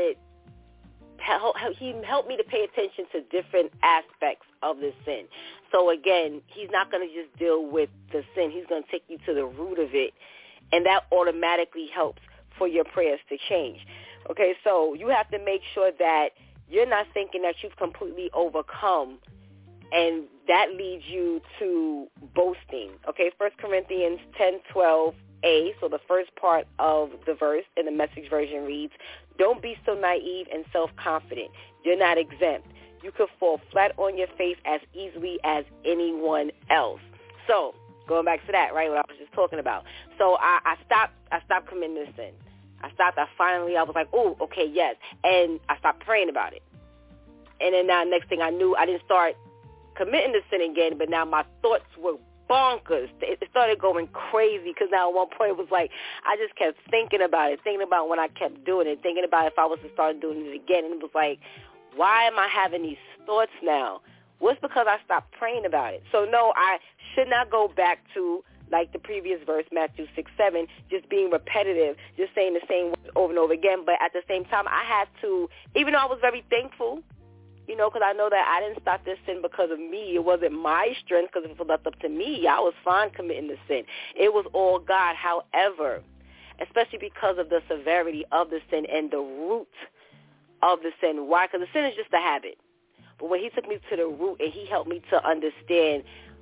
helped me to pay attention to different aspects of the sin. So again, he's not going to just deal with the sin. He's going to take you to the root of it, and that automatically helps for your prayers to change. Okay, so you have to make sure that you're not thinking that you've completely overcome, and that leads you to boasting. Okay, 1 Corinthians 10:12a, so the first part of the verse in the Message version reads, "Don't be so naive and self-confident. You're not exempt. You could fall flat on your face as easily as anyone else." So going back to that, right, what I was just talking about. So I stopped committing this sin. I was like, oh, okay, yes. And I stopped praying about it. And then now next thing I knew, I didn't start committing the sin again, but now my thoughts were bonkers. It started going crazy, because now at one point it was like I just kept thinking about when I kept doing it, thinking about if I was to start doing it again. And it was like, why am I having these thoughts now? Well, it's because I stopped praying about it. So no, I should not go back to, like the previous verse, Matthew 6:7, just being repetitive, just saying the same words over and over again. But at the same time, I had to, even though I was very thankful, you know, because I know that I didn't stop this sin because of me. It wasn't my strength, because if it was left up to me, I was fine committing the sin. It was all God. However, especially because of the severity of the sin and the root of the sin. Why? Because the sin is just a habit. But when he took me to the root and he helped me to understand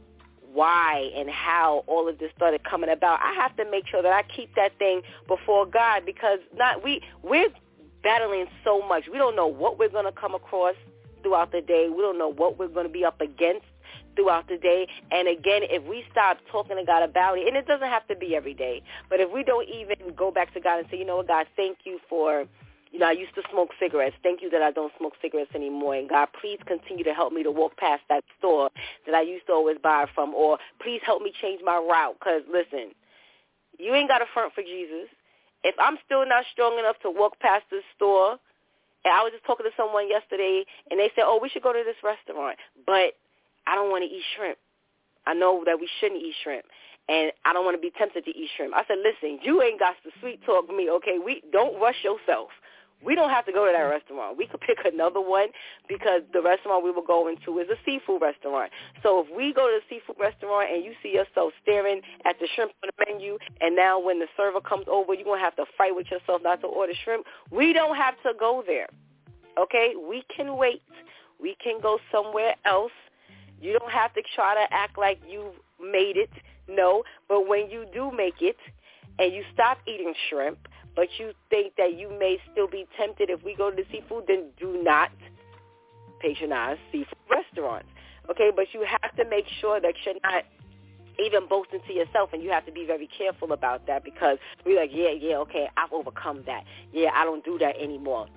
why and how all of this started coming about, I have to make sure that I keep that thing before God, because we're battling so much. We don't know what we're going to come across throughout the day. We don't know what we're going to be up against throughout the day. And again, if we stop talking to God about it, and it doesn't have to be every day, but if we don't even go back to God and say, you know what, God, thank you for, you know, I used to smoke cigarettes. Thank you that I don't smoke cigarettes anymore. And God, please continue to help me to walk past that store that I used to always buy from. Or please help me change my route. Because, listen, you ain't got to front for Jesus. If I'm still not strong enough to walk past this store, and I was just talking to someone yesterday, and they said, oh, we should go to this restaurant, but I don't want to eat shrimp. I know that we shouldn't eat shrimp, and I don't want to be tempted to eat shrimp. I said, listen, you ain't got to sweet talk me, okay? Don't rush yourself. We don't have to go to that restaurant. We could pick another one, because the restaurant we were going to is a seafood restaurant. So if we go to the seafood restaurant and you see yourself staring at the shrimp on the menu, and now when the server comes over, you're going to have to fight with yourself not to order shrimp, we don't have to go there, okay? We can wait. We can go somewhere else. You don't have to try to act like you've made it, no. But when you do make it and you stop eating shrimp, but you think that you may still be tempted if we go to the seafood, then do not patronize seafood restaurants, okay? But you have to make sure that you're not even boasting to yourself, and you have to be very careful about that, because we're like, yeah, okay, I've overcome that. Yeah, I don't do that anymore.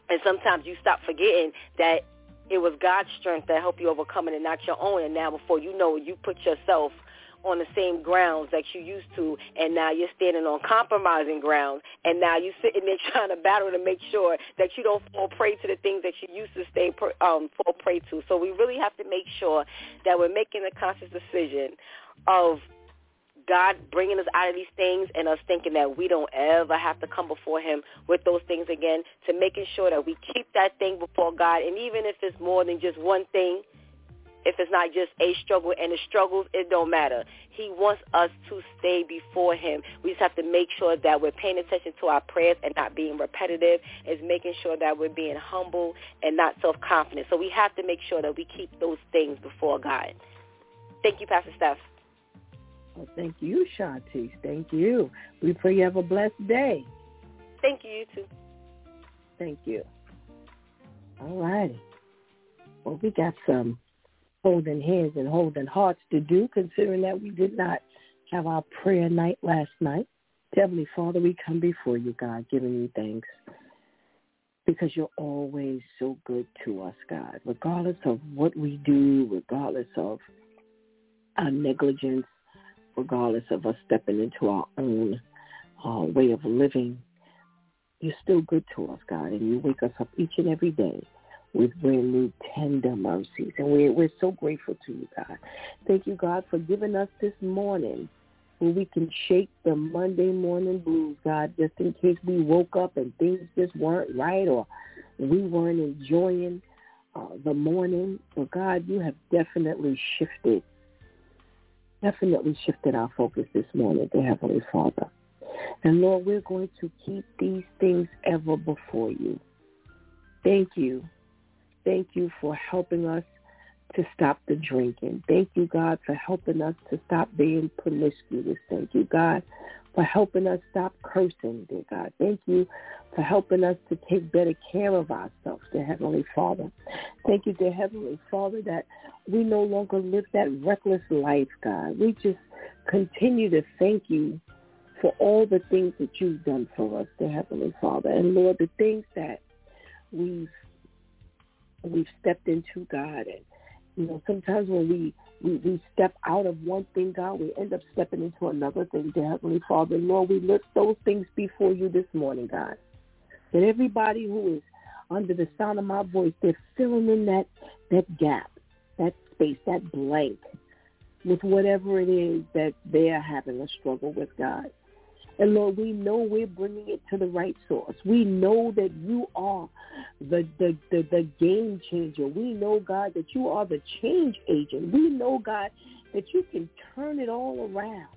And sometimes you stop forgetting that it was God's strength that helped you overcome it and not your own. And now before you know it, you put yourself on the same grounds that you used to, and now you're standing on compromising grounds, and now you're sitting there trying to battle to make sure that you don't fall prey to the things that you used to fall prey to. So we really have to make sure that we're making a conscious decision of God bringing us out of these things and us thinking that we don't ever have to come before him with those things again, to making sure that we keep that thing before God. And even if it's more than just one thing, if it's not just a struggle, and the struggles, it don't matter. He wants us to stay before him. We just have to make sure that we're paying attention to our prayers and not being repetitive, is making sure that we're being humble and not self-confident. So we have to make sure that we keep those things before God. Thank you, Pastor Steph. Well, thank you, Shantice. Thank you. We pray you have a blessed day. Thank you, you too. Thank you. All righty. Well, we got some holding hands and holding hearts to do, considering that we did not have our prayer night last night. Heavenly Father, we come before you, God, giving you thanks, because you're always so good to us, God, regardless of what we do, regardless of our negligence, regardless of us stepping into our own way of living. You're still good to us, God, and you wake us up each and every day with brand new tender mercies, and we're so grateful to you, God. Thank you, God, for giving us this morning where we can shake the Monday morning blues, God, just in case we woke up and things just weren't right or we weren't enjoying the morning. But God, you have definitely shifted our focus this morning, dear Heavenly Father. And Lord, we're going to keep these things ever before you. Thank you. Thank you for helping us to stop the drinking. Thank you, God, for helping us to stop being promiscuous. Thank you, God, for helping us stop cursing, dear God. Thank you for helping us to take better care of ourselves, dear Heavenly Father. Thank you, dear Heavenly Father, that we no longer live that reckless life, God. We just continue to thank you for all the things that you've done for us, dear Heavenly Father. And Lord, the things that we've stepped into, God, and you know, sometimes when we step out of one thing, God, we end up stepping into another thing, dear Heavenly Father. Lord, we lift those things before you this morning, God. That everybody who is under the sound of my voice, they're filling in that gap, that space, that blank with whatever it is that they are having a struggle with, God. And Lord, we know we're bringing it to the right source. We know that you are the game changer. We know, God, that you are the change agent. We know, God, that you can turn it all around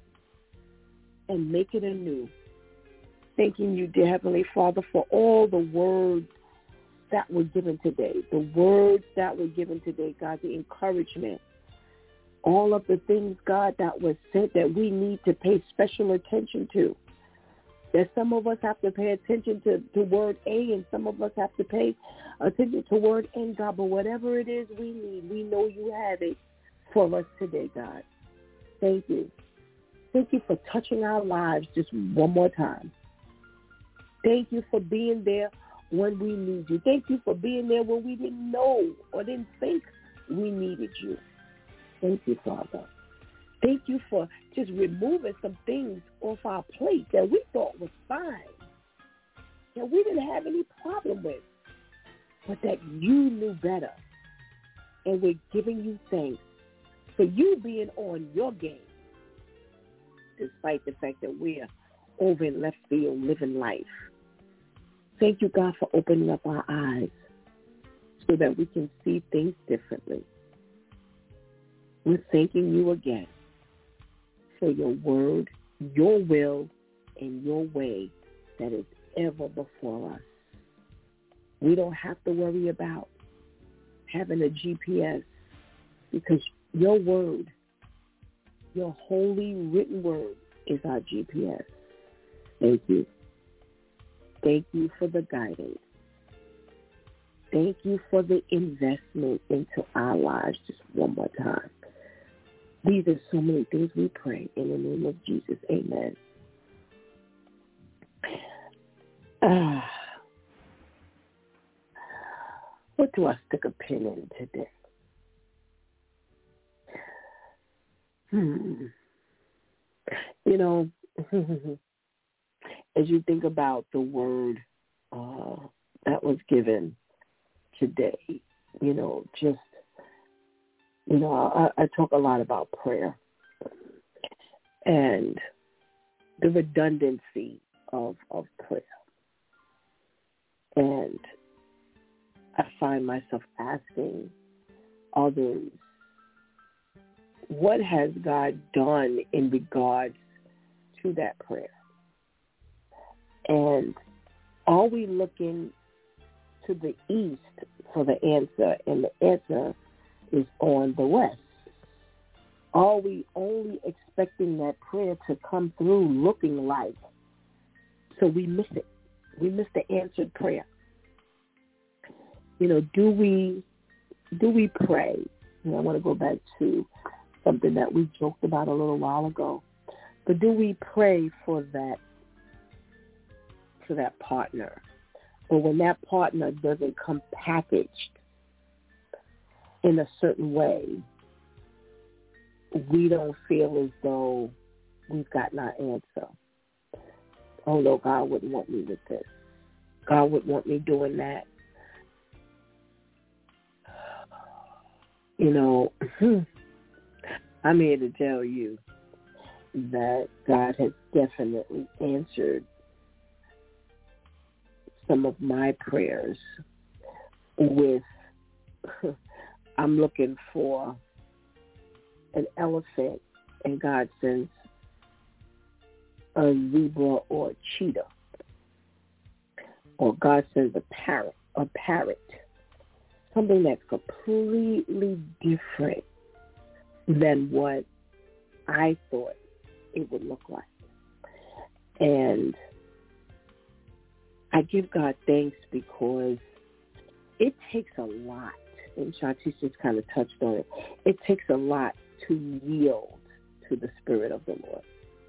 and make it anew. Thanking you, dear Heavenly Father, for all the words that were given today, the words that were given today, God, the encouragement, all of the things, God, that was said that we need to pay special attention to. That some of us have to pay attention to word A, and some of us have to pay attention to word N, God. But whatever it is we need, we know you have it for us today, God. Thank you. Thank you for touching our lives just one more time. Thank you for being there when we need you. Thank you for being there when we didn't know or didn't think we needed you. Thank you, Father. Thank you for just removing some things off our plate that we thought was fine, that we didn't have any problem with, but that you knew better. And we're giving you thanks for you being on your game, despite the fact that we're over in left field living life. Thank you, God, for opening up our eyes so that we can see things differently. We're thanking you again for your word, your will, and your way that is ever before us. We don't have to worry about having a GPS, because your word, your holy written word, is our GPS. Thank you. Thank you for the guidance. Thank you for the investment into our lives just one more time. These are so many things we pray in the name of Jesus. Amen. What do I stick a pin in today? You know, as you think about the word that was given today, you know, just, you know, I talk a lot about prayer and the redundancy of prayer. And I find myself asking others, what has God done in regards to that prayer? And are we looking to the east for the answer, and the answer is on the west? Are we only expecting that prayer to come through looking like, so we miss it? We miss the answered prayer. You know, do we pray? And I want to go back to something that we joked about a little while ago. But do we pray for that partner? Or when that partner doesn't come packaged in a certain way, we don't feel as though we've gotten our answer. Oh, no, God wouldn't want me with this. God wouldn't want me doing that. You know, I'm here to tell you that God has definitely answered some of my prayers with, I'm looking for an elephant, and God sends a zebra or a cheetah. Or God sends a parrot. Something that's completely different than what I thought it would look like. And I give God thanks because it takes a lot, and Shantice just kind of touched on it. It takes a lot to yield to the Spirit of the Lord.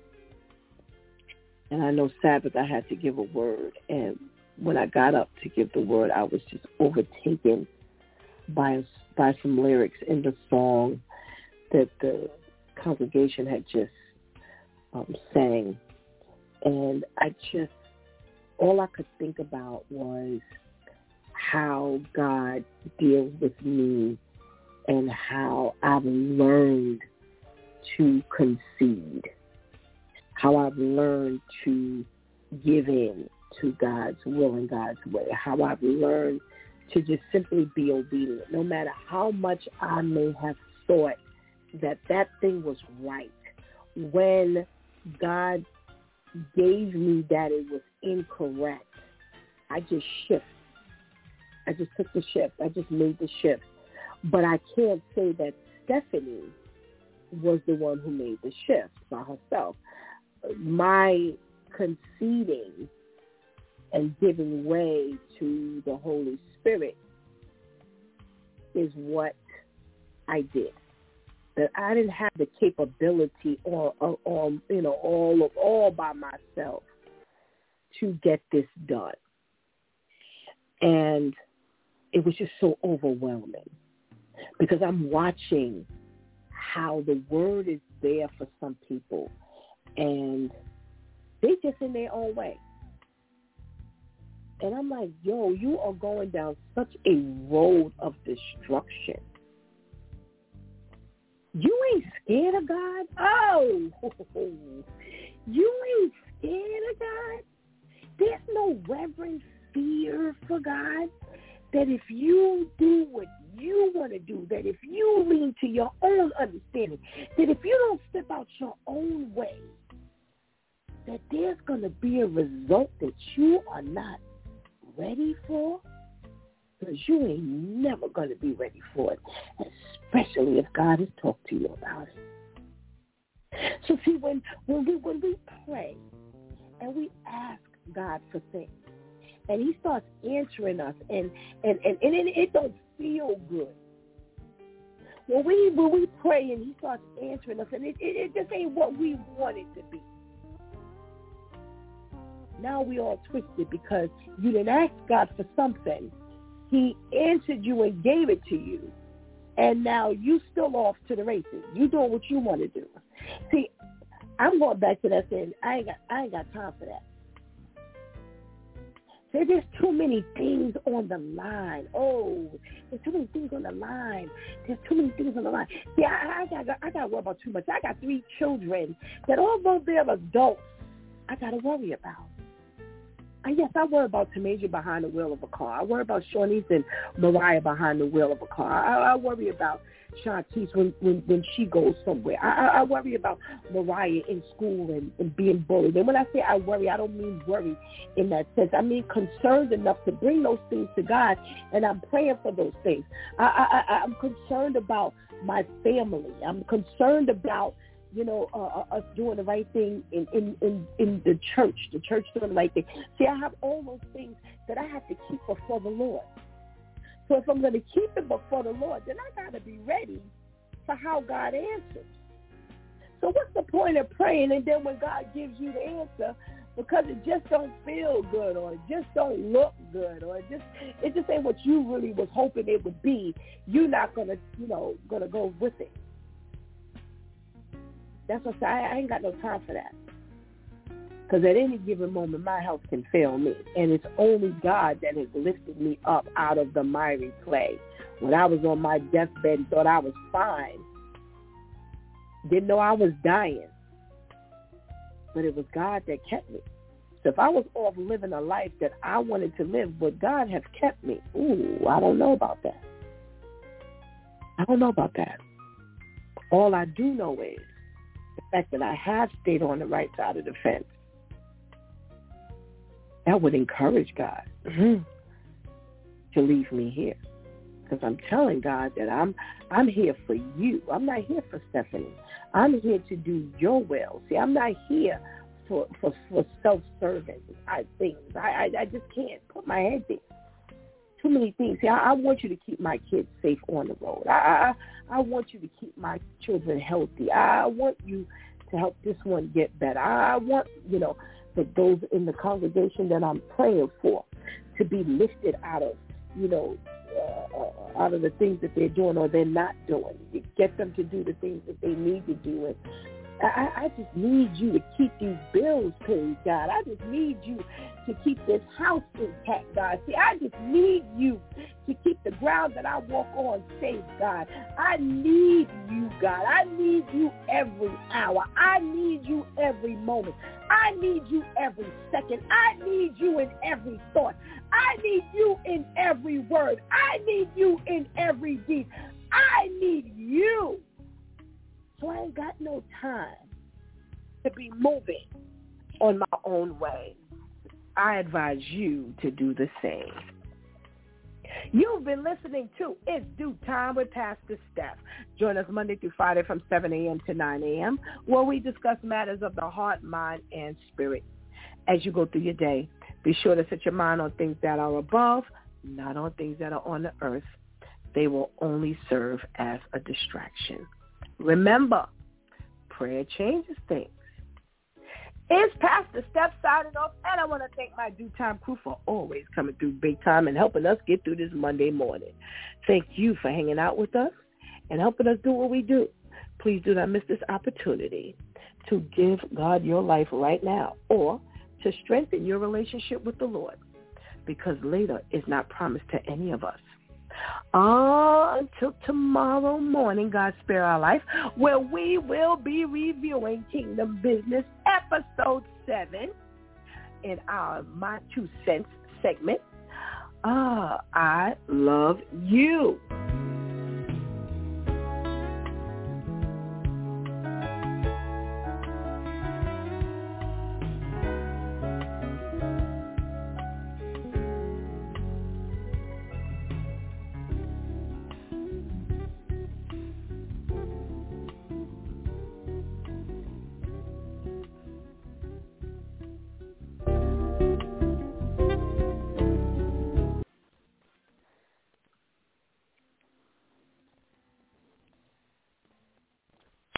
And I know Sabbath I had to give a word, and when I got up to give the word, I was just overtaken by some lyrics in the song that the congregation had just sang. And all I could think about was how God deals with me and how I've learned to concede, how I've learned to give in to God's will and God's way, how I've learned to just simply be obedient, no matter how much I may have thought that thing was right. When God gave me that it was incorrect, I just shift. I just took the shift. I just made the shift. But I can't say that Stephanie was the one who made the shift by herself. My conceding and giving way to the Holy Spirit is what I did. That I didn't have the capability or all by myself to get this done. And it was just so overwhelming because I'm watching how the word is there for some people and they just in their own way. And I'm like, yo, you are going down such a road of destruction. You ain't scared of God? Oh, you ain't scared of God? There's no reverent fear for God? That if you do what you want to do, that if you lean to your own understanding, that if you don't step out your own way, that there's going to be a result that you are not ready for? Because you ain't never going to be ready for it, especially if God has talked to you about it. So see, when we pray and we ask God for things, and he starts answering us, and it don't feel good. When we pray and he starts answering us, and it just ain't what we want it to be. Now we all twisted because you didn't ask God for something, He answered you and gave it to you. And now you still off to the races. You doing what you want to do. See, I'm going back to that saying, I ain't got time for that. See, there's too many things on the line. Oh, there's too many things on the line. There's too many things on the line. See, I got to worry about too much. I got 3 children that although they're adults, I got to worry about. Yes, I worry about Tamasia behind the wheel of a car. I worry about Shawnice and Mariah behind the wheel of a car. I worry about Shantice when she goes somewhere. I worry about Mariah in school and being bullied. And when I say I worry, I don't mean worry in that sense. I mean concerned enough to bring those things to God, and I'm praying for those things. I'm concerned about my family. I'm concerned about us doing the right thing in the church doing the right thing. See, I have all those things that I have to keep before the Lord. So if I'm going to keep it before the Lord, then I got to be ready for how God answers. So what's the point of praying and then when God gives you the answer, because it just don't feel good or it just don't look good or it just ain't what you really was hoping it would be, you're not going to go with it. That's what I ain't got no time for that. Because at any given moment, my health can fail me. And it's only God that has lifted me up out of the miry clay. When I was on my deathbed and thought I was fine, didn't know I was dying. But it was God that kept me. So if I was off living a life that I wanted to live, would God have kept me? Ooh, I don't know about that. I don't know about that. All I do know is the fact that I have stayed on the right side of the fence. That would encourage God to leave me here. Because I'm telling God that I'm here for you. I'm not here for Stephanie. I'm here to do your will. See, I'm not here for self-serving things. I just can't put my head there. Too many things. See, I want you to keep my kids safe on the road. I want you to keep my children healthy. I want you to help this one get better. I want, for those in the congregation that I'm praying for to be lifted out of, out of the things that they're doing or they're not doing. You get them to do the things that they need to do. And I just need you to keep these bills paid, God. I just need you to keep this house intact, God. See, I just need you to keep the ground that I walk on safe, God. I need you, God. I need you every hour. I need you every moment. I need you every second. I need you in every thought. I need you in every word. I need you in every deed. I need you. So I ain't got no time to be moving on my own way. I advise you to do the same. You've been listening to It's Due Time with Pastor Steph. Join us Monday through Friday from 7 a.m. to 9 a.m. where we discuss matters of the heart, mind, and spirit. As you go through your day, be sure to set your mind on things that are above, not on things that are on the earth. They will only serve as a distraction. Remember, prayer changes things. It's Pastor Steph signing off, and I want to thank my Due Time crew for always coming through big time and helping us get through this Monday morning. Thank you for hanging out with us and helping us do what we do. Please do not miss this opportunity to give God your life right now or to strengthen your relationship with the Lord, because later is not promised to any of us. Until tomorrow morning, God spare our life, where we will be reviewing Kingdom Business Episode 7 in our My 2 Cents segment. I love you.